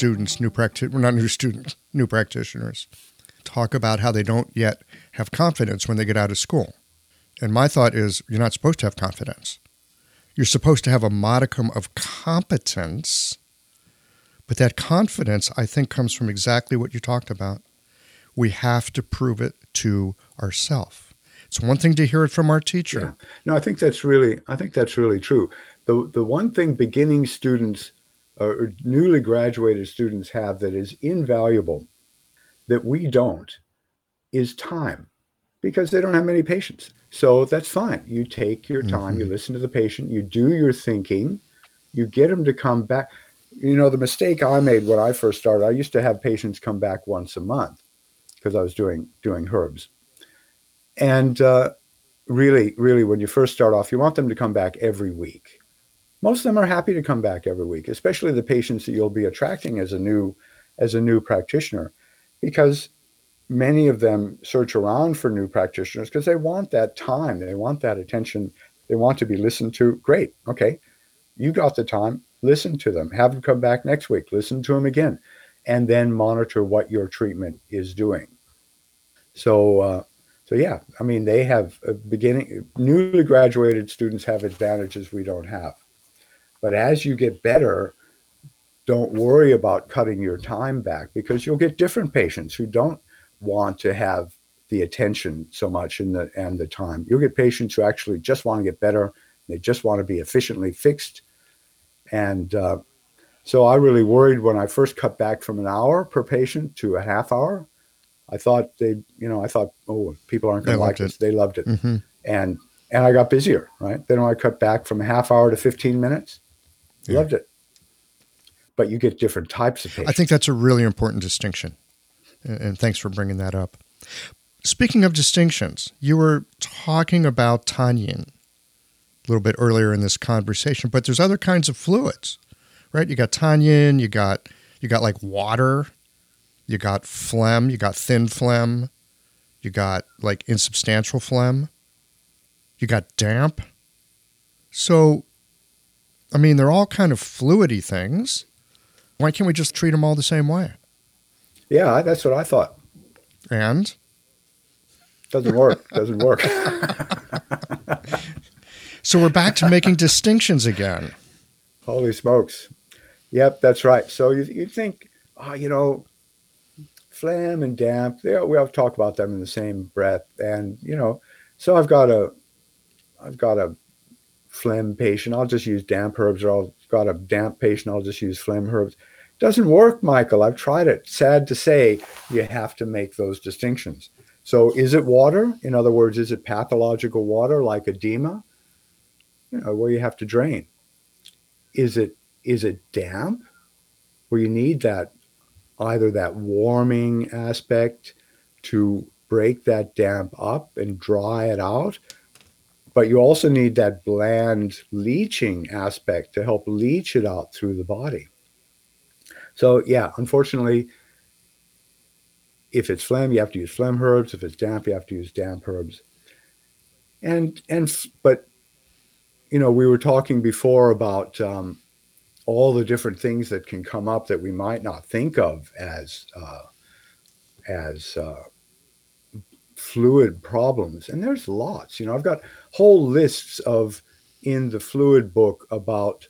practitioners talk about how they don't yet have confidence when they get out of school. And my thought is, you're not supposed to have confidence. You're supposed to have a modicum of competence. But that confidence, I think, comes from exactly what you talked about. We have to prove it to ourselves. It's one thing to hear it from our teacher. Yeah. No, I think that's really true. The one thing beginning students or newly graduated students have that is invaluable that we don't is time, because they don't have many patients. So that's fine. You take your time, you listen to the patient, you do your thinking, you get them to come back. You know, the mistake I made when I first started, I used to have patients come back once a month because I was doing herbs. And really, when you first start off, you want them to come back every week. Most of them are happy to come back every week, especially the patients that you'll be attracting as a new practitioner, because many of them search around for new practitioners because they want that time, they want that attention, they want to be listened to. Great, okay, you got the time. Listen to them. Have them come back next week. Listen to them again, and then monitor what your treatment is doing. So yeah, I mean, they have newly graduated students have advantages we don't have. But as you get better, don't worry about cutting your time back, because you'll get different patients who don't want to have the attention so much and the time. You'll get patients who actually just want to get better. They just want to be efficiently fixed. And so I really worried when I first cut back from an hour per patient to a half hour. I thought oh, people aren't going to like this. They loved it. Mm-hmm. And I got busier, right? Then when I cut back from a half hour to 15 minutes, loved it. But you get different types of patients. I think that's a really important distinction. And thanks for bringing that up. Speaking of distinctions, you were talking about tannin a little bit earlier in this conversation, but there's other kinds of fluids, right? You got tannin, you got like water, you got phlegm, you got thin phlegm, you got like insubstantial phlegm, you got damp. So, I mean, they're all kind of fluidy things. Why can't we just treat them all the same way? Yeah, that's what I thought. And? Doesn't work. So we're back to making distinctions again. Holy smokes. Yep, that's right. So you think, phlegm and damp, we have talked about them in the same breath. And, so I've got a phlegm patient, I'll just use damp herbs, or I've got a damp patient, I'll just use phlegm herbs. Doesn't work, Michael. I've tried it. Sad to say, you have to make those distinctions. So is it water? In other words, is it pathological water like edema, where you have to drain? Is it damp, where you need either that warming aspect to break that damp up and dry it out, but you also need that bland leaching aspect to help leach it out through the body. So yeah, unfortunately, if it's phlegm, you have to use phlegm herbs. If it's damp, you have to use damp herbs. But we were talking before about all the different things that can come up that we might not think of as fluid problems. And there's lots. I've got whole lists in the fluid book about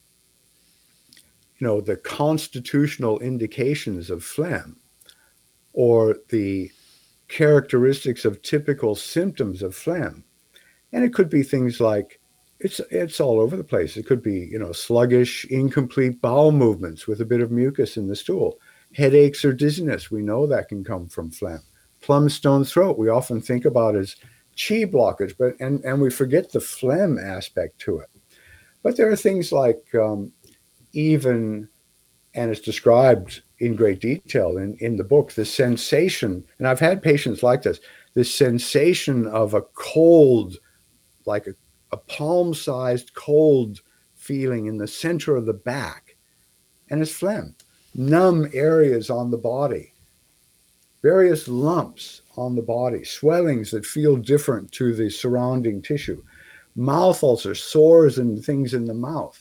the constitutional indications of phlegm, or the characteristics of typical symptoms of phlegm. And it could be things like, it's all over the place. It could be, sluggish, incomplete bowel movements with a bit of mucus in the stool, headaches or dizziness. We know that can come from phlegm. Plum stone throat, we often think about as chi blockage, and we forget the phlegm aspect to it. But there are things like and it's described in great detail in the book, the sensation, and I've had patients like this sensation of a cold, like a palm-sized cold feeling in the center of the back, and it's phlegm. Numb areas on the body, various lumps on the body, swellings that feel different to the surrounding tissue, mouth ulcers, sores and things in the mouth.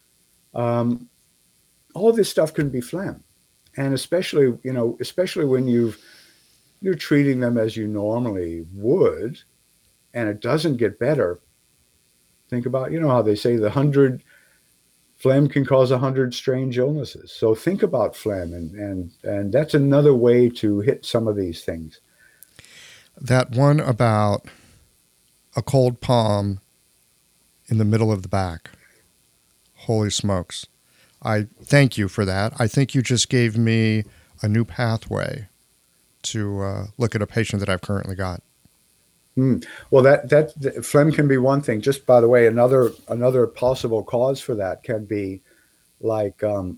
All this stuff can be phlegm. And especially when you're treating them as you normally would, and it doesn't get better. Think about, how they say phlegm can cause 100 strange illnesses. So think about phlegm, and that's another way to hit some of these things. That one about a cold palm in the middle of the back. Holy smokes. I thank you for that. I think you just gave me a new pathway to look at a patient that I've currently got. Well, that phlegm can be one thing. Just by the way, another possible cause for that can be like a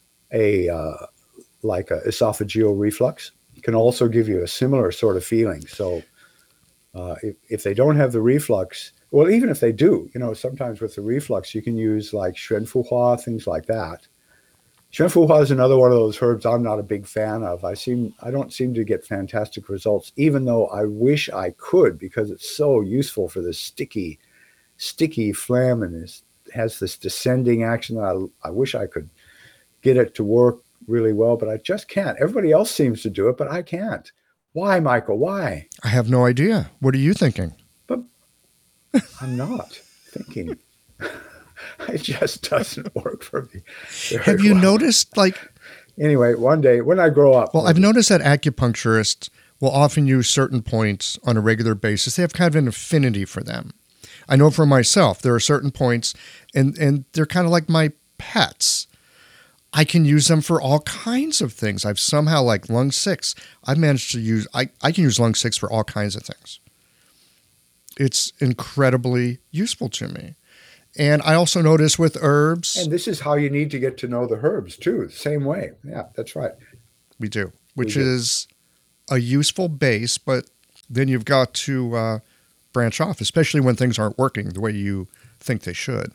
esophageal reflux. It can also give you a similar sort of feeling. So if they don't have the reflux, well, even if they do, sometimes with the reflux, you can use like Xuanfuhua, things like that. Xuanfuhua is another one of those herbs I'm not a big fan of. I don't seem to get fantastic results, even though I wish I could, because it's so useful for this sticky phlegm, and it has this descending action that I wish I could get it to work really well, but I just can't. Everybody else seems to do it, but I can't. Why, Michael? Why? I have no idea. What are you thinking? But I'm not thinking. It just doesn't work for me. Have you noticed, Anyway, one day when I grow up. Well, I've noticed that acupuncturists will often use certain points on a regular basis. They have kind of an affinity for them. I know for myself, there are certain points, and they're kind of like my pets. I can use them for all kinds of things. I've somehow, like lung 6, I've managed to use, I can use lung 6 for all kinds of things. It's incredibly useful to me. And I also notice with herbs. And this is how you need to get to know the herbs too, the same way. Yeah, that's right. We do, which is a useful base, but then you've got to branch off, especially when things aren't working the way you think they should.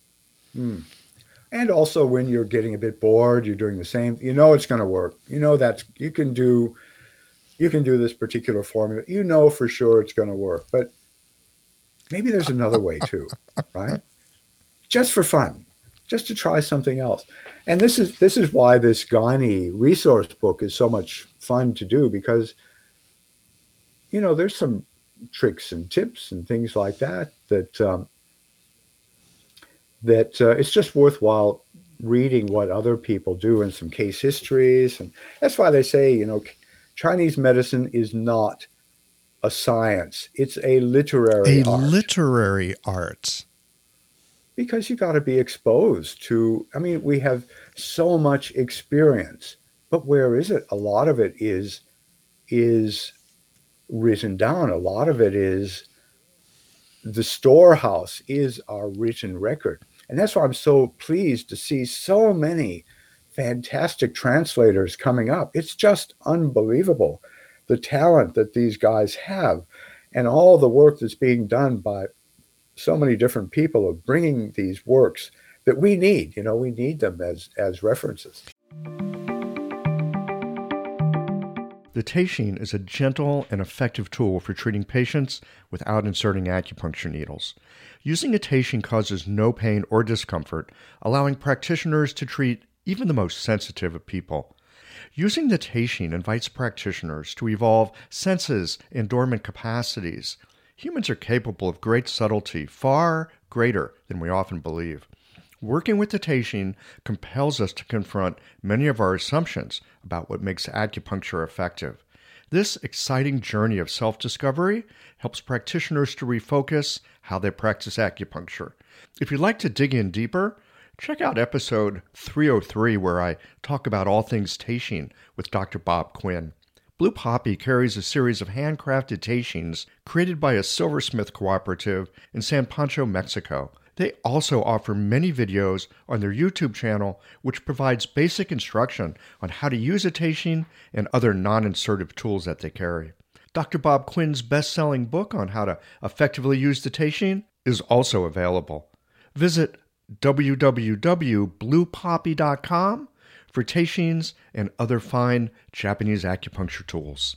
And also when you're getting a bit bored, you're doing the same, it's going to work. That you can do this particular formula. For sure it's going to work, but maybe there's another way too, right? Just for fun, just to try something else. And this is why this gynae resource book is so much fun to do, because, there's some tricks and tips and things like that that it's just worthwhile reading what other people do and some case histories. And that's why they say, Chinese medicine is not a science, it's a literary A art. literary art. Because you got to be exposed to, we have so much experience, but where is it? A lot of it is written down. A lot of it is the storehouse is our written record. And that's why I'm so pleased to see so many fantastic translators coming up. It's just unbelievable, the talent that these guys have and all the work that's being done by so many different people of bringing these works that we need. We need them as references. The teishin is a gentle and effective tool for treating patients without inserting acupuncture needles. Using a teishin causes no pain or discomfort, allowing practitioners to treat even the most sensitive of people. Using the teishin invites practitioners to evolve senses and dormant capacities. Humans are capable of great subtlety, far greater than we often believe. Working with the teishin compels us to confront many of our assumptions about what makes acupuncture effective. This exciting journey of self-discovery helps practitioners to refocus how they practice acupuncture. If you'd like to dig in deeper, check out episode 303 where I talk about all things teishin with Dr. Bob Quinn. Blue Poppy carries a series of handcrafted teishins created by a silversmith cooperative in San Pancho, Mexico. They also offer many videos on their YouTube channel, which provides basic instruction on how to use a teishin and other non-insertive tools that they carry. Dr. Bob Quinn's best-selling book on how to effectively use the teishin is also available. Visit www.bluepoppy.com for teishins and other fine Japanese acupuncture tools.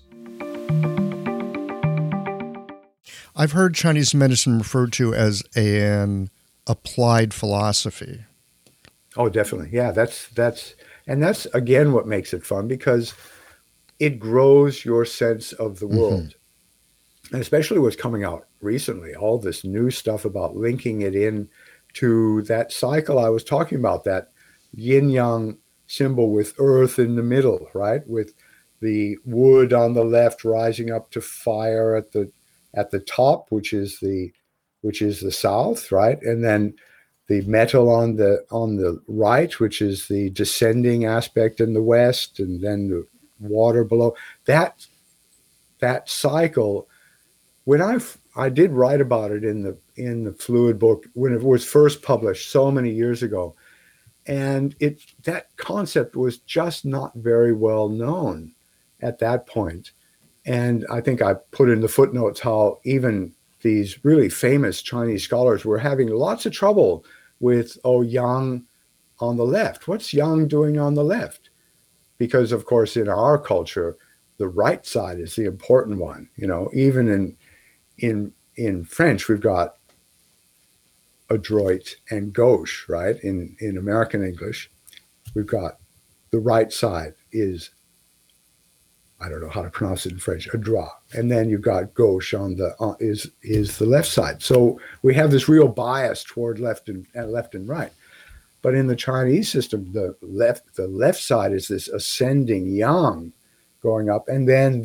I've heard Chinese medicine referred to as an applied philosophy. Oh, definitely. Yeah, that's again what makes it fun, because it grows your sense of the world. And especially what's coming out recently, all this new stuff about linking it in to that cycle I was talking about, that yin yang symbol with earth in the middle, right? With the wood on the left rising up to fire at the top, which is the south, right? And then the metal on the right, which is the descending aspect in the west, and then the water below. That cycle, when I did write about it in the Fluid book when it was first published so many years ago, and that concept was just not very well known at that point. And I think I put in the footnotes how even these really famous Chinese scholars were having lots of trouble with, yang on the left. What's yang doing on the left? Because, of course, in our culture, the right side is the important one. Even in French, we've got adroit and gauche, right? In American English, we've got the right side is, I don't know how to pronounce it in French, adroit. And then you've got gauche is the left side. So we have this real bias toward left and right. But in the Chinese system, the left side is this ascending yang going up, and then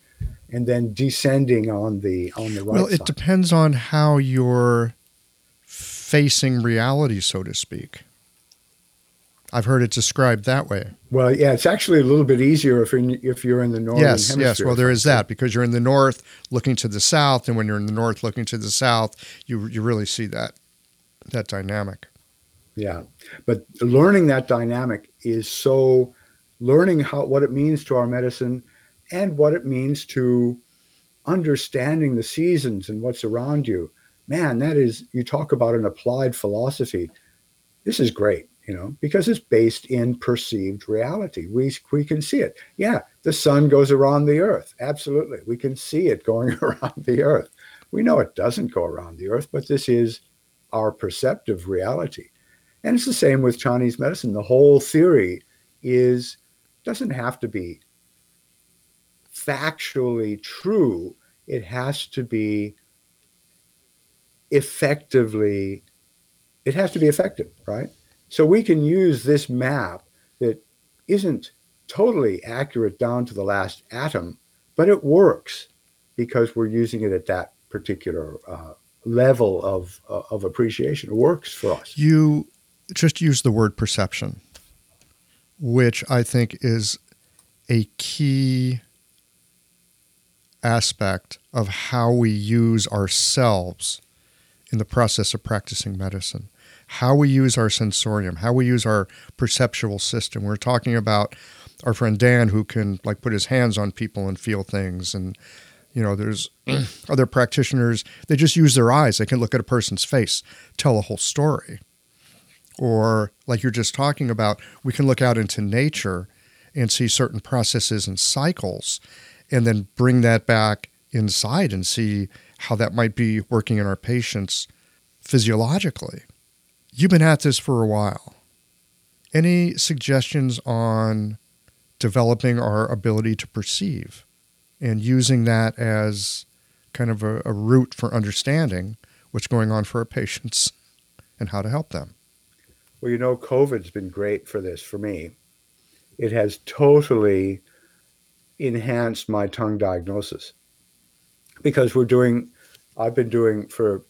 descending on the right side. Well, it depends on how you're facing reality, so to speak. I've heard it described that way. Well, yeah, it's actually a little bit easier if you're in the northern hemisphere. Yes. Well, there is that, because you're in the north looking to the south, and when you're in the north looking to the south, you really see that dynamic. Yeah, but learning that dynamic is learning what it means to our medicine and what it means to understanding the seasons and what's around you. Man, you talk about an applied philosophy. This is great. Because it's based in perceived reality. We can see it. Yeah, the sun goes around the earth. Absolutely. We can see it going around the earth. We know it doesn't go around the earth, but this is our reality. And it's the same with Chinese medicine. The whole theory doesn't have to be factually true. It has to be effectively it has to be effective, right? So we can use this map that isn't totally accurate down to the last atom, but it works because we're using it at that particular level of appreciation. It works for us. You just used the word perception, which I think is a key aspect of how we use ourselves in the process of practicing medicine, how we use our sensorium, how we use our perceptual system. We're talking about our friend Dan, who can like put his hands on people and feel things. And, you know, there's other practitioners, they just use their eyes. They can look at a person's face, tell a whole story. Or like you're just talking about, we can look out into nature and see certain processes and cycles and then bring that back inside and see how that might be working in our patients physiologically. You've been at this for a while. Any suggestions on developing our ability to perceive and using that as kind of a route for understanding what's going on for our patients and how to help them? Well, you know, COVID's been great for this for me. It has totally enhanced my tongue diagnosis because I've been doing for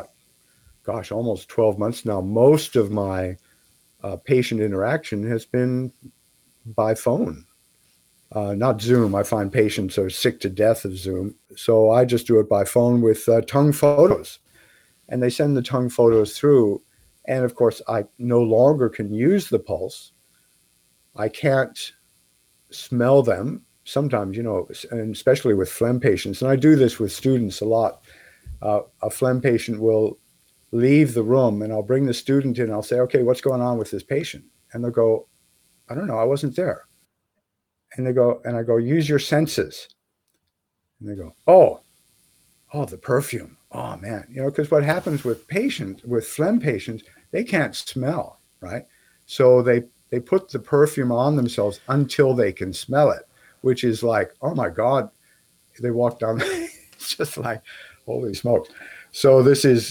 almost 12 months now. Most of my patient interaction has been by phone, not Zoom. I find patients are sick to death of Zoom. So I just do it by phone with tongue photos. And they send the tongue photos through. And of course, I no longer can use the pulse. I can't smell them sometimes, you know, and especially with phlegm patients. And I do this with students a lot. A phlegm patient will leave the room and I'll bring the student in. I'll say, okay, what's going on with this patient? And they'll go, I don't know, I wasn't there. And I go, use your senses. And they go, oh, the perfume. Oh man, you know, because what happens with phlegm patients, they can't smell, right? So they put the perfume on themselves until they can smell it, which is like, oh my God, they walk down, it's just like, holy smokes. So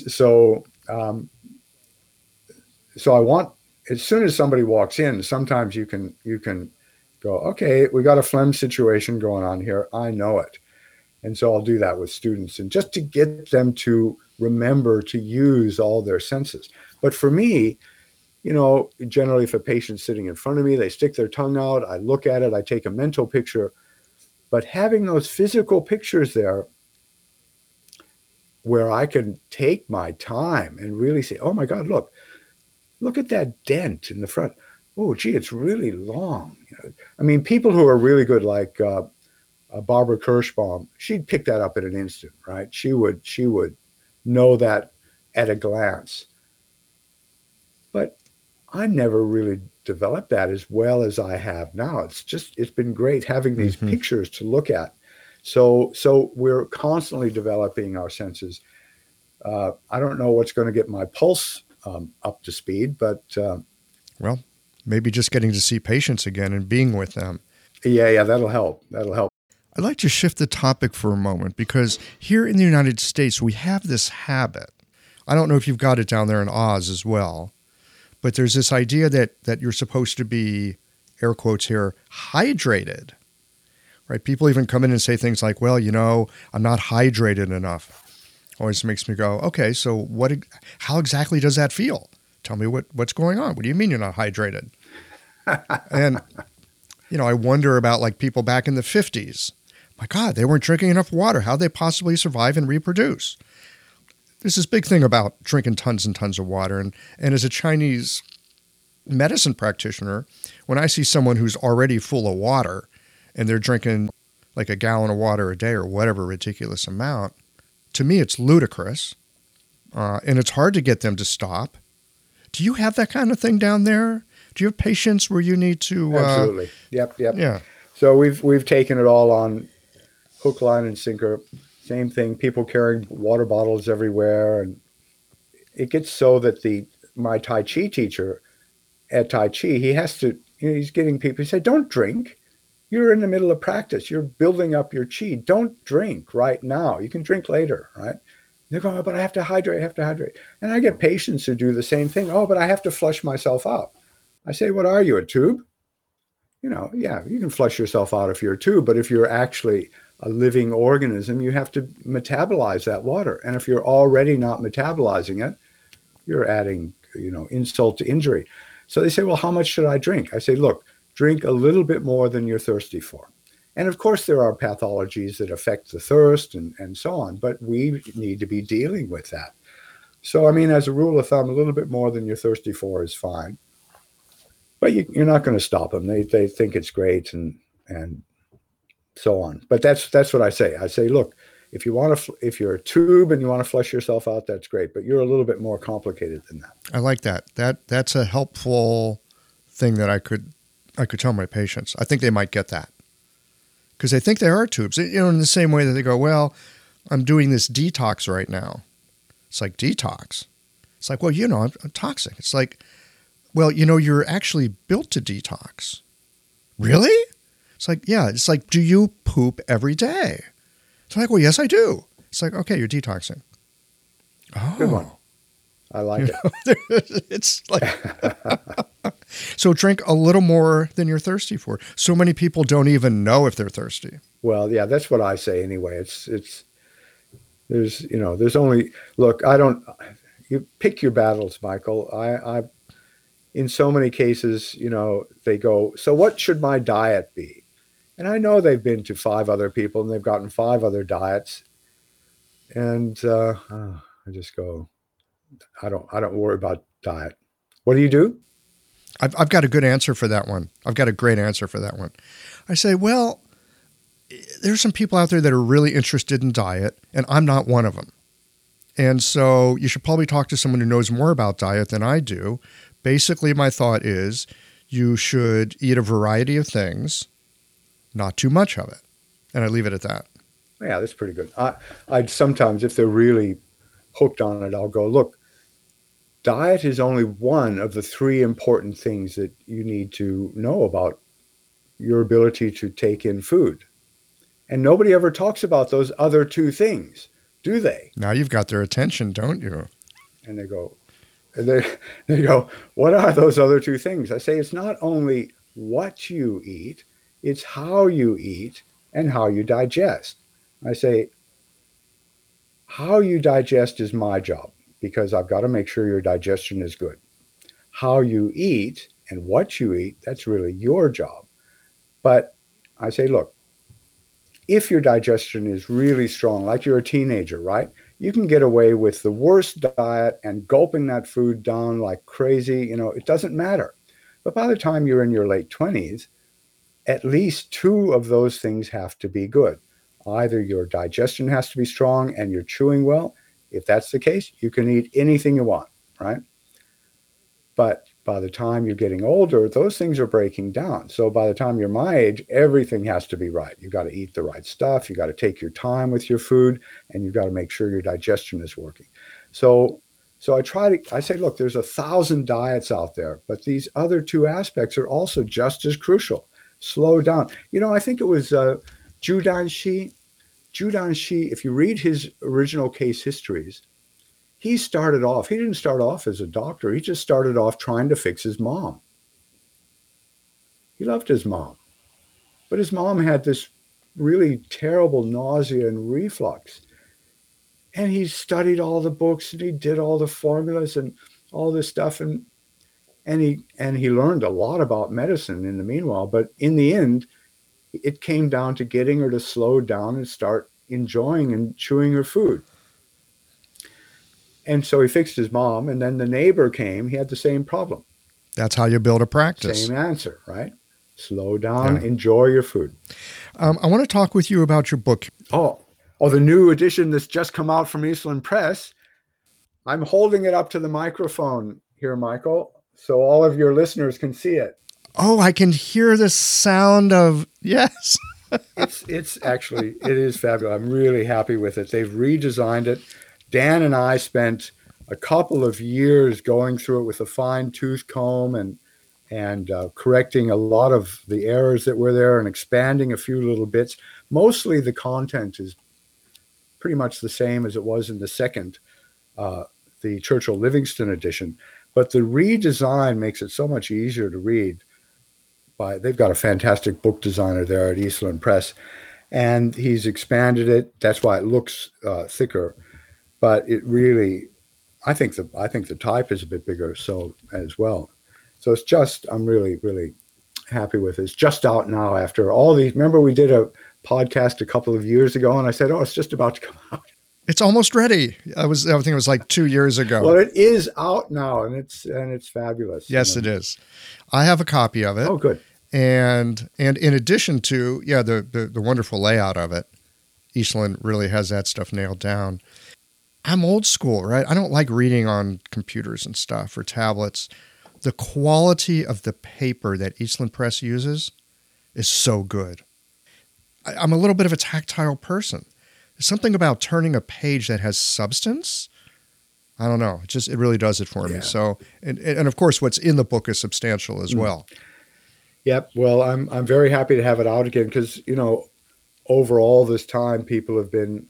so I want, as soon as somebody walks in, sometimes you can go, okay, we got a phlegm situation going on here. I know it. And so I'll do that with students, and just to get them to remember to use all their senses. But for me, you know, generally if a patient's sitting in front of me, they stick their tongue out, I look at it, I take a mental picture. But having those physical pictures there where I can take my time and really say, oh my God, look at that dent in the front. Oh, gee, it's really long. You know, I mean, people who are really good, like Barbara Kirschbaum, she'd pick that up in an instant, right? She would know that at a glance. But I never really developed that as well as I have now. It's been great having these pictures to look at. So we're constantly developing our senses. I don't know what's going to get my pulse up to speed, but well, maybe just getting to see patients again and being with them. Yeah, that'll help. I'd like to shift the topic for a moment because here in the United States, we have this habit. I don't know if you've got it down there in Oz as well, but there's this idea that you're supposed to be, air quotes here, hydrated, right? People even come in and say things like, well, you know, I'm not hydrated enough. Always makes me go, okay, so how exactly does that feel? Tell me what's going on. What do you mean you're not hydrated? And, you know, I wonder about like people back in the 50s. My God, they weren't drinking enough water. How'd they possibly survive and reproduce? There's this big thing about drinking tons and tons of water. And as a Chinese medicine practitioner, when I see someone who's already full of water and they're drinking like a gallon of water a day or whatever ridiculous amount, to me it's ludicrous. And it's hard to get them to stop. Do you have that kind of thing down there? Do you have patients where you need to... Absolutely. Yep. Yeah. So we've taken it all on hook, line, and sinker. Same thing, people carrying water bottles everywhere. And it gets so that my Tai Chi teacher at Tai Chi, he has to, you know, he's getting people, he said, don't drink. You're in the middle of practice. You're building up your chi. Don't drink right now. You can drink later, right? They're going, oh, but I have to hydrate, I have to hydrate. And I get patients who do the same thing. Oh, but I have to flush myself out. I say, what are you, a tube? Yeah, you can flush yourself out if you're a tube, but if you're actually a living organism, you have to metabolize that water. And if you're already not metabolizing it, you're adding, insult to injury. So they say, well, how much should I drink? I say, look, drink a little bit more than you're thirsty for. And of course, there are pathologies that affect the thirst and so on, but we need to be dealing with that. So, I mean, as a rule of thumb, a little bit more than you're thirsty for is fine. But you're not going to stop them. They think it's great and so on. But that's what I say. I say, look, if you're a tube and you want to flush yourself out, that's great. But you're a little bit more complicated than that. I like that. That's a helpful thing that I could tell my patients. I think they might get that because they think there are tubes. In the same way that they go, well, I'm doing this detox right now. It's like detox. It's like, well, I'm toxic. It's like, well, you're actually built to detox. Really? It's like, yeah. It's like, do you poop every day? It's like, well, yes, I do. It's like, okay, you're detoxing. Oh. Good one. I like it. It's like, so drink a little more than you're thirsty for. So many people don't even know if they're thirsty. Well, yeah, that's what I say anyway. There's only, look, you pick your battles, Michael. I in so many cases, they go, so what should my diet be? And I know they've been to 5 other people and they've gotten 5 other diets. And I just go, I don't worry about diet. What do you do? I've got a good answer for that one. I've got a great answer for that one. I say, well, there's some people out there that are really interested in diet, and I'm not one of them. And so you should probably talk to someone who knows more about diet than I do. Basically, my thought is you should eat a variety of things, not too much of it. And I leave it at that. Yeah, that's pretty good. I'd sometimes, if they're really hooked on it, I'll go, look, diet is only one of the 3 important things that you need to know about your ability to take in food. And nobody ever talks about those other 2 things, do they? Now you've got their attention, don't you? And they go, what are those other 2 things? I say, it's not only what you eat, it's how you eat and how you digest. I say, how you digest is my job because I've got to make sure your digestion is good. How you eat and what you eat, that's really your job. But I say, look, if your digestion is really strong, like you're a teenager, right? You can get away with the worst diet and gulping that food down like crazy. It doesn't matter. But by the time you're in your late 20s, at least 2 of those things have to be good. Either your digestion has to be strong and you're chewing well. If that's the case, you can eat anything you want, right? But by the time you're getting older, those things are breaking down. So by the time you're my age, everything has to be right. You got to eat the right stuff. You got to take your time with your food, and you've got to make sure your digestion is working. So I say, look, there's 1,000 diets out there, but these other 2 aspects are also just as crucial. Slow down. I think it was Zhu Danxi. Zhu Danxi, if you read his original case histories, he didn't start off as a doctor. He just started off trying to fix his mom. He loved his mom. But his mom had this really terrible nausea and reflux. And he studied all the books and he did all the formulas and all this stuff. And he learned a lot about medicine in the meanwhile. But in the end, it came down to getting her to slow down and start enjoying and chewing her food. And so he fixed his mom, and then the neighbor came. He had the same problem. That's how you build a practice. Same answer, right? Slow down, enjoy your food. I want to talk with you about your book. Oh, the new edition that's just come out from Eastland Press. I'm holding it up to the microphone here, Michael, so all of your listeners can see it. Oh, I can hear the sound of, yes. It's actually, it is fabulous. I'm really happy with it. They've redesigned it. Dan and I spent a couple of years going through it with a fine-tooth comb and correcting a lot of the errors that were there and expanding a few little bits. Mostly the content pretty much the same as it was in the second, the Churchill Livingston edition. But the redesign makes it so much easier to read. They've got a fantastic book designer there at Eastland Press, and he's expanded it. That's why it looks thicker, but it really, I think the type is a bit bigger so as well. So it's just, I'm really, really happy with it. It's just out now after all these. Remember, we did a podcast a couple of years ago, and I said, "Oh, it's just about to come out." It's almost ready. I think it was like 2 years ago. Well, it is out now, and it's fabulous. Yes, it is. I have a copy of it. Oh, good. And in addition to the wonderful layout of it, Eastland really has that stuff nailed down. I'm old school, right? I don't like reading on computers and stuff or tablets. The quality of the paper that Eastland Press uses is so good. I'm a little bit of a tactile person. There's something about turning a page that has substance. I don't know. It really does it for me. So, and of course, what's in the book is substantial as well. Yep. Well, I'm very happy to have it out again because, over all this time, people have been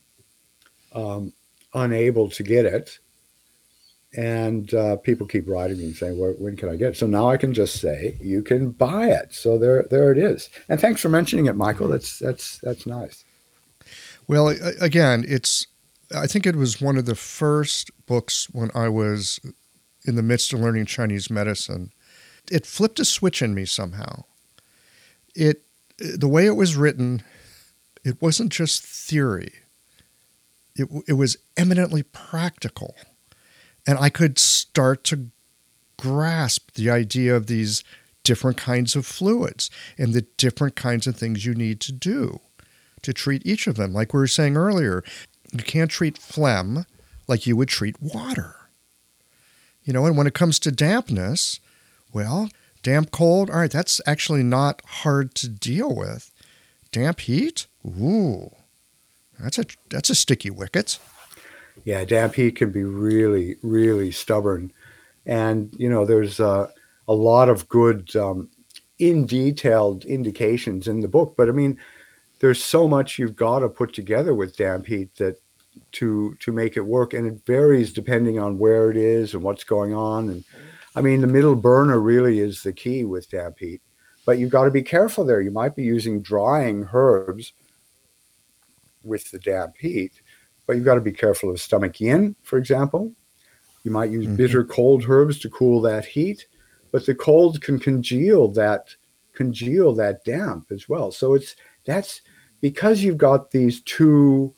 unable to get it. And people keep writing me and saying, when can I get it? So now I can just say, you can buy it. So there it is. And thanks for mentioning it, Michael. That's nice. Well, again, I think it was one of the first books when I was in the midst of learning Chinese medicine. It flipped a switch in me somehow. The way it was written, it wasn't just theory. It was eminently practical. And I could start to grasp the idea of these different kinds of fluids and the different kinds of things you need to do to treat each of them. Like we were saying earlier, you can't treat phlegm like you would treat water. And when it comes to dampness, well, damp cold, all right, that's actually not hard to deal with. Damp heat? Ooh, that's a sticky wicket. Yeah, damp heat can be really, really stubborn. And, there's a lot of good detailed indications in the book. But, there's so much you've got to put together with damp heat that to make it work. And it varies depending on where it is and what's going on. And, the middle burner really is the key with damp heat. But you've got to be careful there. You might be using drying herbs with the damp heat. But you've got to be careful of stomach yin, for example. You might use bitter cold herbs to cool that heat, but the cold can congeal that damp as well. So that's because you've got these two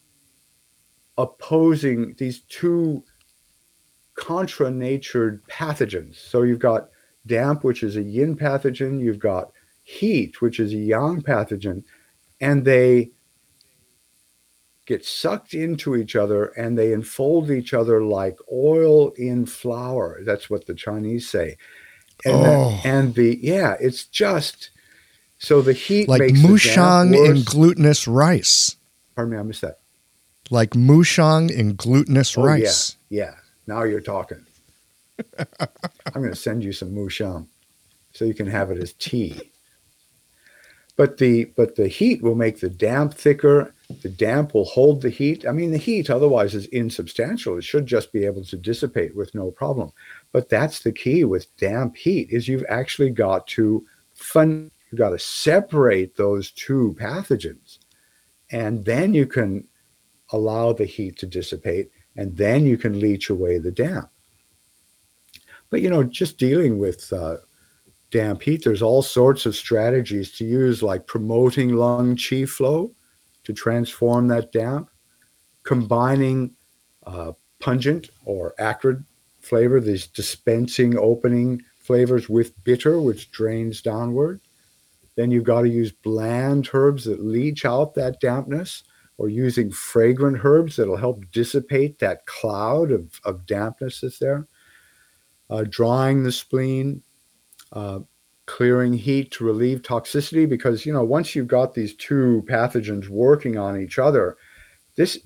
contra-natured pathogens. So you've got damp, which is a yin pathogen. You've got heat, which is a yang pathogen, and they get sucked into each other and they enfold each other like oil in flour. That's what the Chinese say. It's just, so the heat like makes mushang in glutinous rice. Pardon me, I missed that. Like mushang in glutinous rice. Yeah. Now you're talking. I'm going to send you some mushang so you can have it as tea. But the heat will make the damp thicker. The damp will hold the heat. The heat otherwise is insubstantial. It should just be able to dissipate with no problem. But that's the key with damp heat is you've actually got to separate those two pathogens. And then you can allow the heat to dissipate, and then you can leach away the damp. But, just dealing with damp heat, there's all sorts of strategies to use, like promoting lung qi flow to transform that damp, combining pungent or acrid flavor, these dispensing opening flavors with bitter, which drains downward. Then you've got to use bland herbs that leach out that dampness, or using fragrant herbs that'll help dissipate that cloud of dampness that's there. Drying the spleen, clearing heat to relieve toxicity, because once you've got these two pathogens working on each other, that's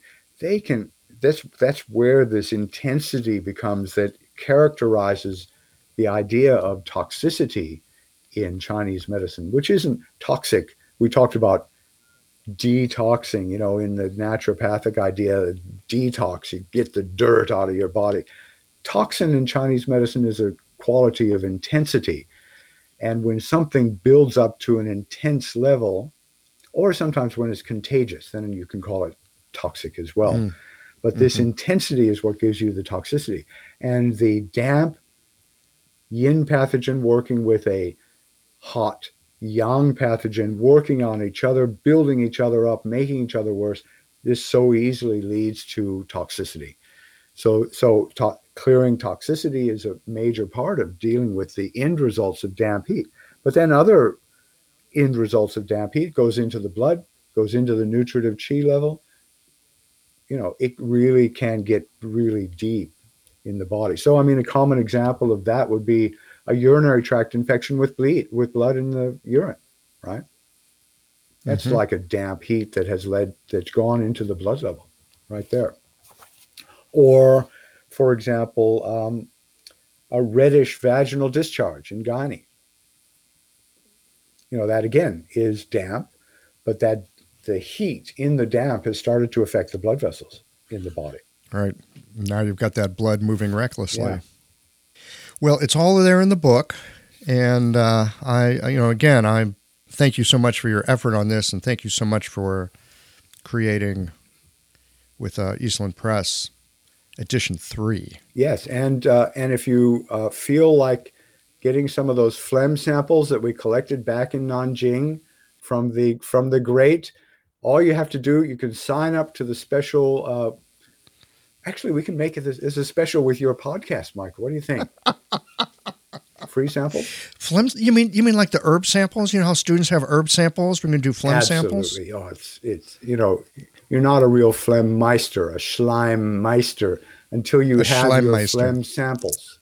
where this intensity becomes that characterizes the idea of toxicity in Chinese medicine, which isn't toxic. We talked about detoxing, in the naturopathic idea, detox, you get the dirt out of your body. Toxin in Chinese medicine is a quality of intensity. And when something builds up to an intense level, or sometimes when it's contagious, then you can call it toxic as well. But this intensity is what gives you the toxicity. And the damp yin pathogen working with a hot yang pathogen, working on each other, building each other up, making each other worse, this so easily leads to toxicity. So clearing toxicity is a major part of dealing with the end results of damp heat. But then other end results of damp heat goes into the blood, goes into the nutritive qi level. It really can get really deep in the body. So, a common example of that would be a urinary tract infection with blood in the urine, right? That's like a damp heat that's gone into the blood level right there. Or, for example, a reddish vaginal discharge in gynae. That again is damp, but that the heat in the damp has started to affect the blood vessels in the body. Right. Now you've got that blood moving recklessly. Yeah. Well, it's all there in the book. And I thank you so much for your effort on this. And thank you so much for creating with Eastland Press edition 3. Yes. And if you feel like getting some of those phlegm samples that we collected back in Nanjing from the great, all you have to do, you can sign up to the special. Actually, we can make it as a special with your podcast, Michael. What do you think? Free samples? Phlegm? You mean like the herb samples? You know how students have herb samples? We're going to do phlegm samples? Absolutely. Oh, it's you're not a real phlegm meister, a Schleim meister, until you have your phlegm samples.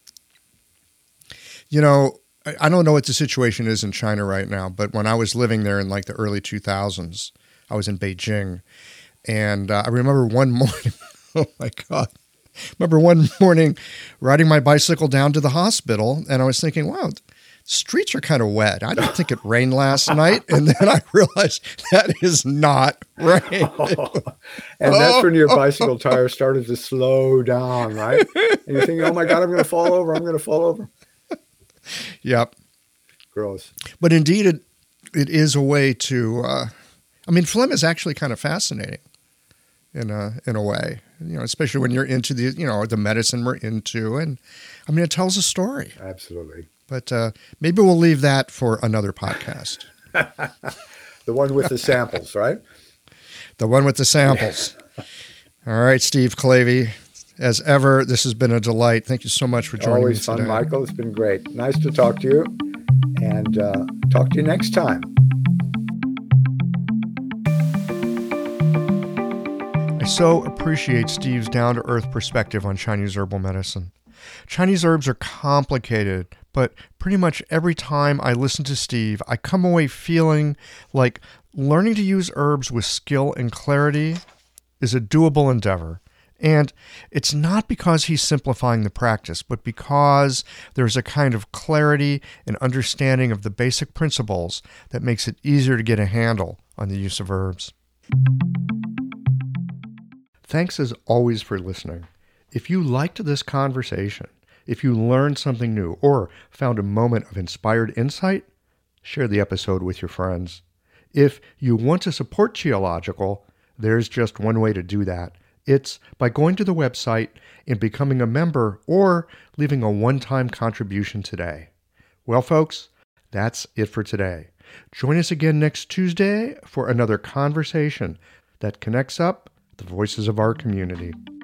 I don't know what the situation is in China right now, but when I was living there in like the early 2000s, I was in Beijing, and I remember one morning, oh my God, one morning riding my bicycle down to the hospital, and I was thinking, wow, the streets are kind of wet. I didn't think it rained last night, and then I realized that is not rain. And that's when your bicycle tire started to slow down, right? And you're thinking, oh my God, I'm going to fall over. Yep. Gross. But indeed, it is a way to, phlegm is actually kind of fascinating in a way, especially when you're into the medicine we're into. And it tells a story. Absolutely. But maybe we'll leave that for another podcast. The one with the samples, right? The one with the samples. All right, Steve Clavey. As ever, this has been a delight. Thank you so much for joining me today. Always fun, Michael. It's been great. Nice to talk to you, and talk to you next time. I so appreciate Steve's down-to-earth perspective on Chinese herbal medicine. Chinese herbs are complicated, but pretty much every time I listen to Steve, I come away feeling like learning to use herbs with skill and clarity is a doable endeavor. And it's not because he's simplifying the practice, but because there's a kind of clarity and understanding of the basic principles that makes it easier to get a handle on the use of herbs. Thanks as always for listening. If you liked this conversation, if you learned something new or found a moment of inspired insight, share the episode with your friends. If you want to support Qiological, there's just one way to do that. It's by going to the website and becoming a member or leaving a one-time contribution today. Well, folks, that's it for today. Join us again next Tuesday for another conversation that connects up the voices of our community.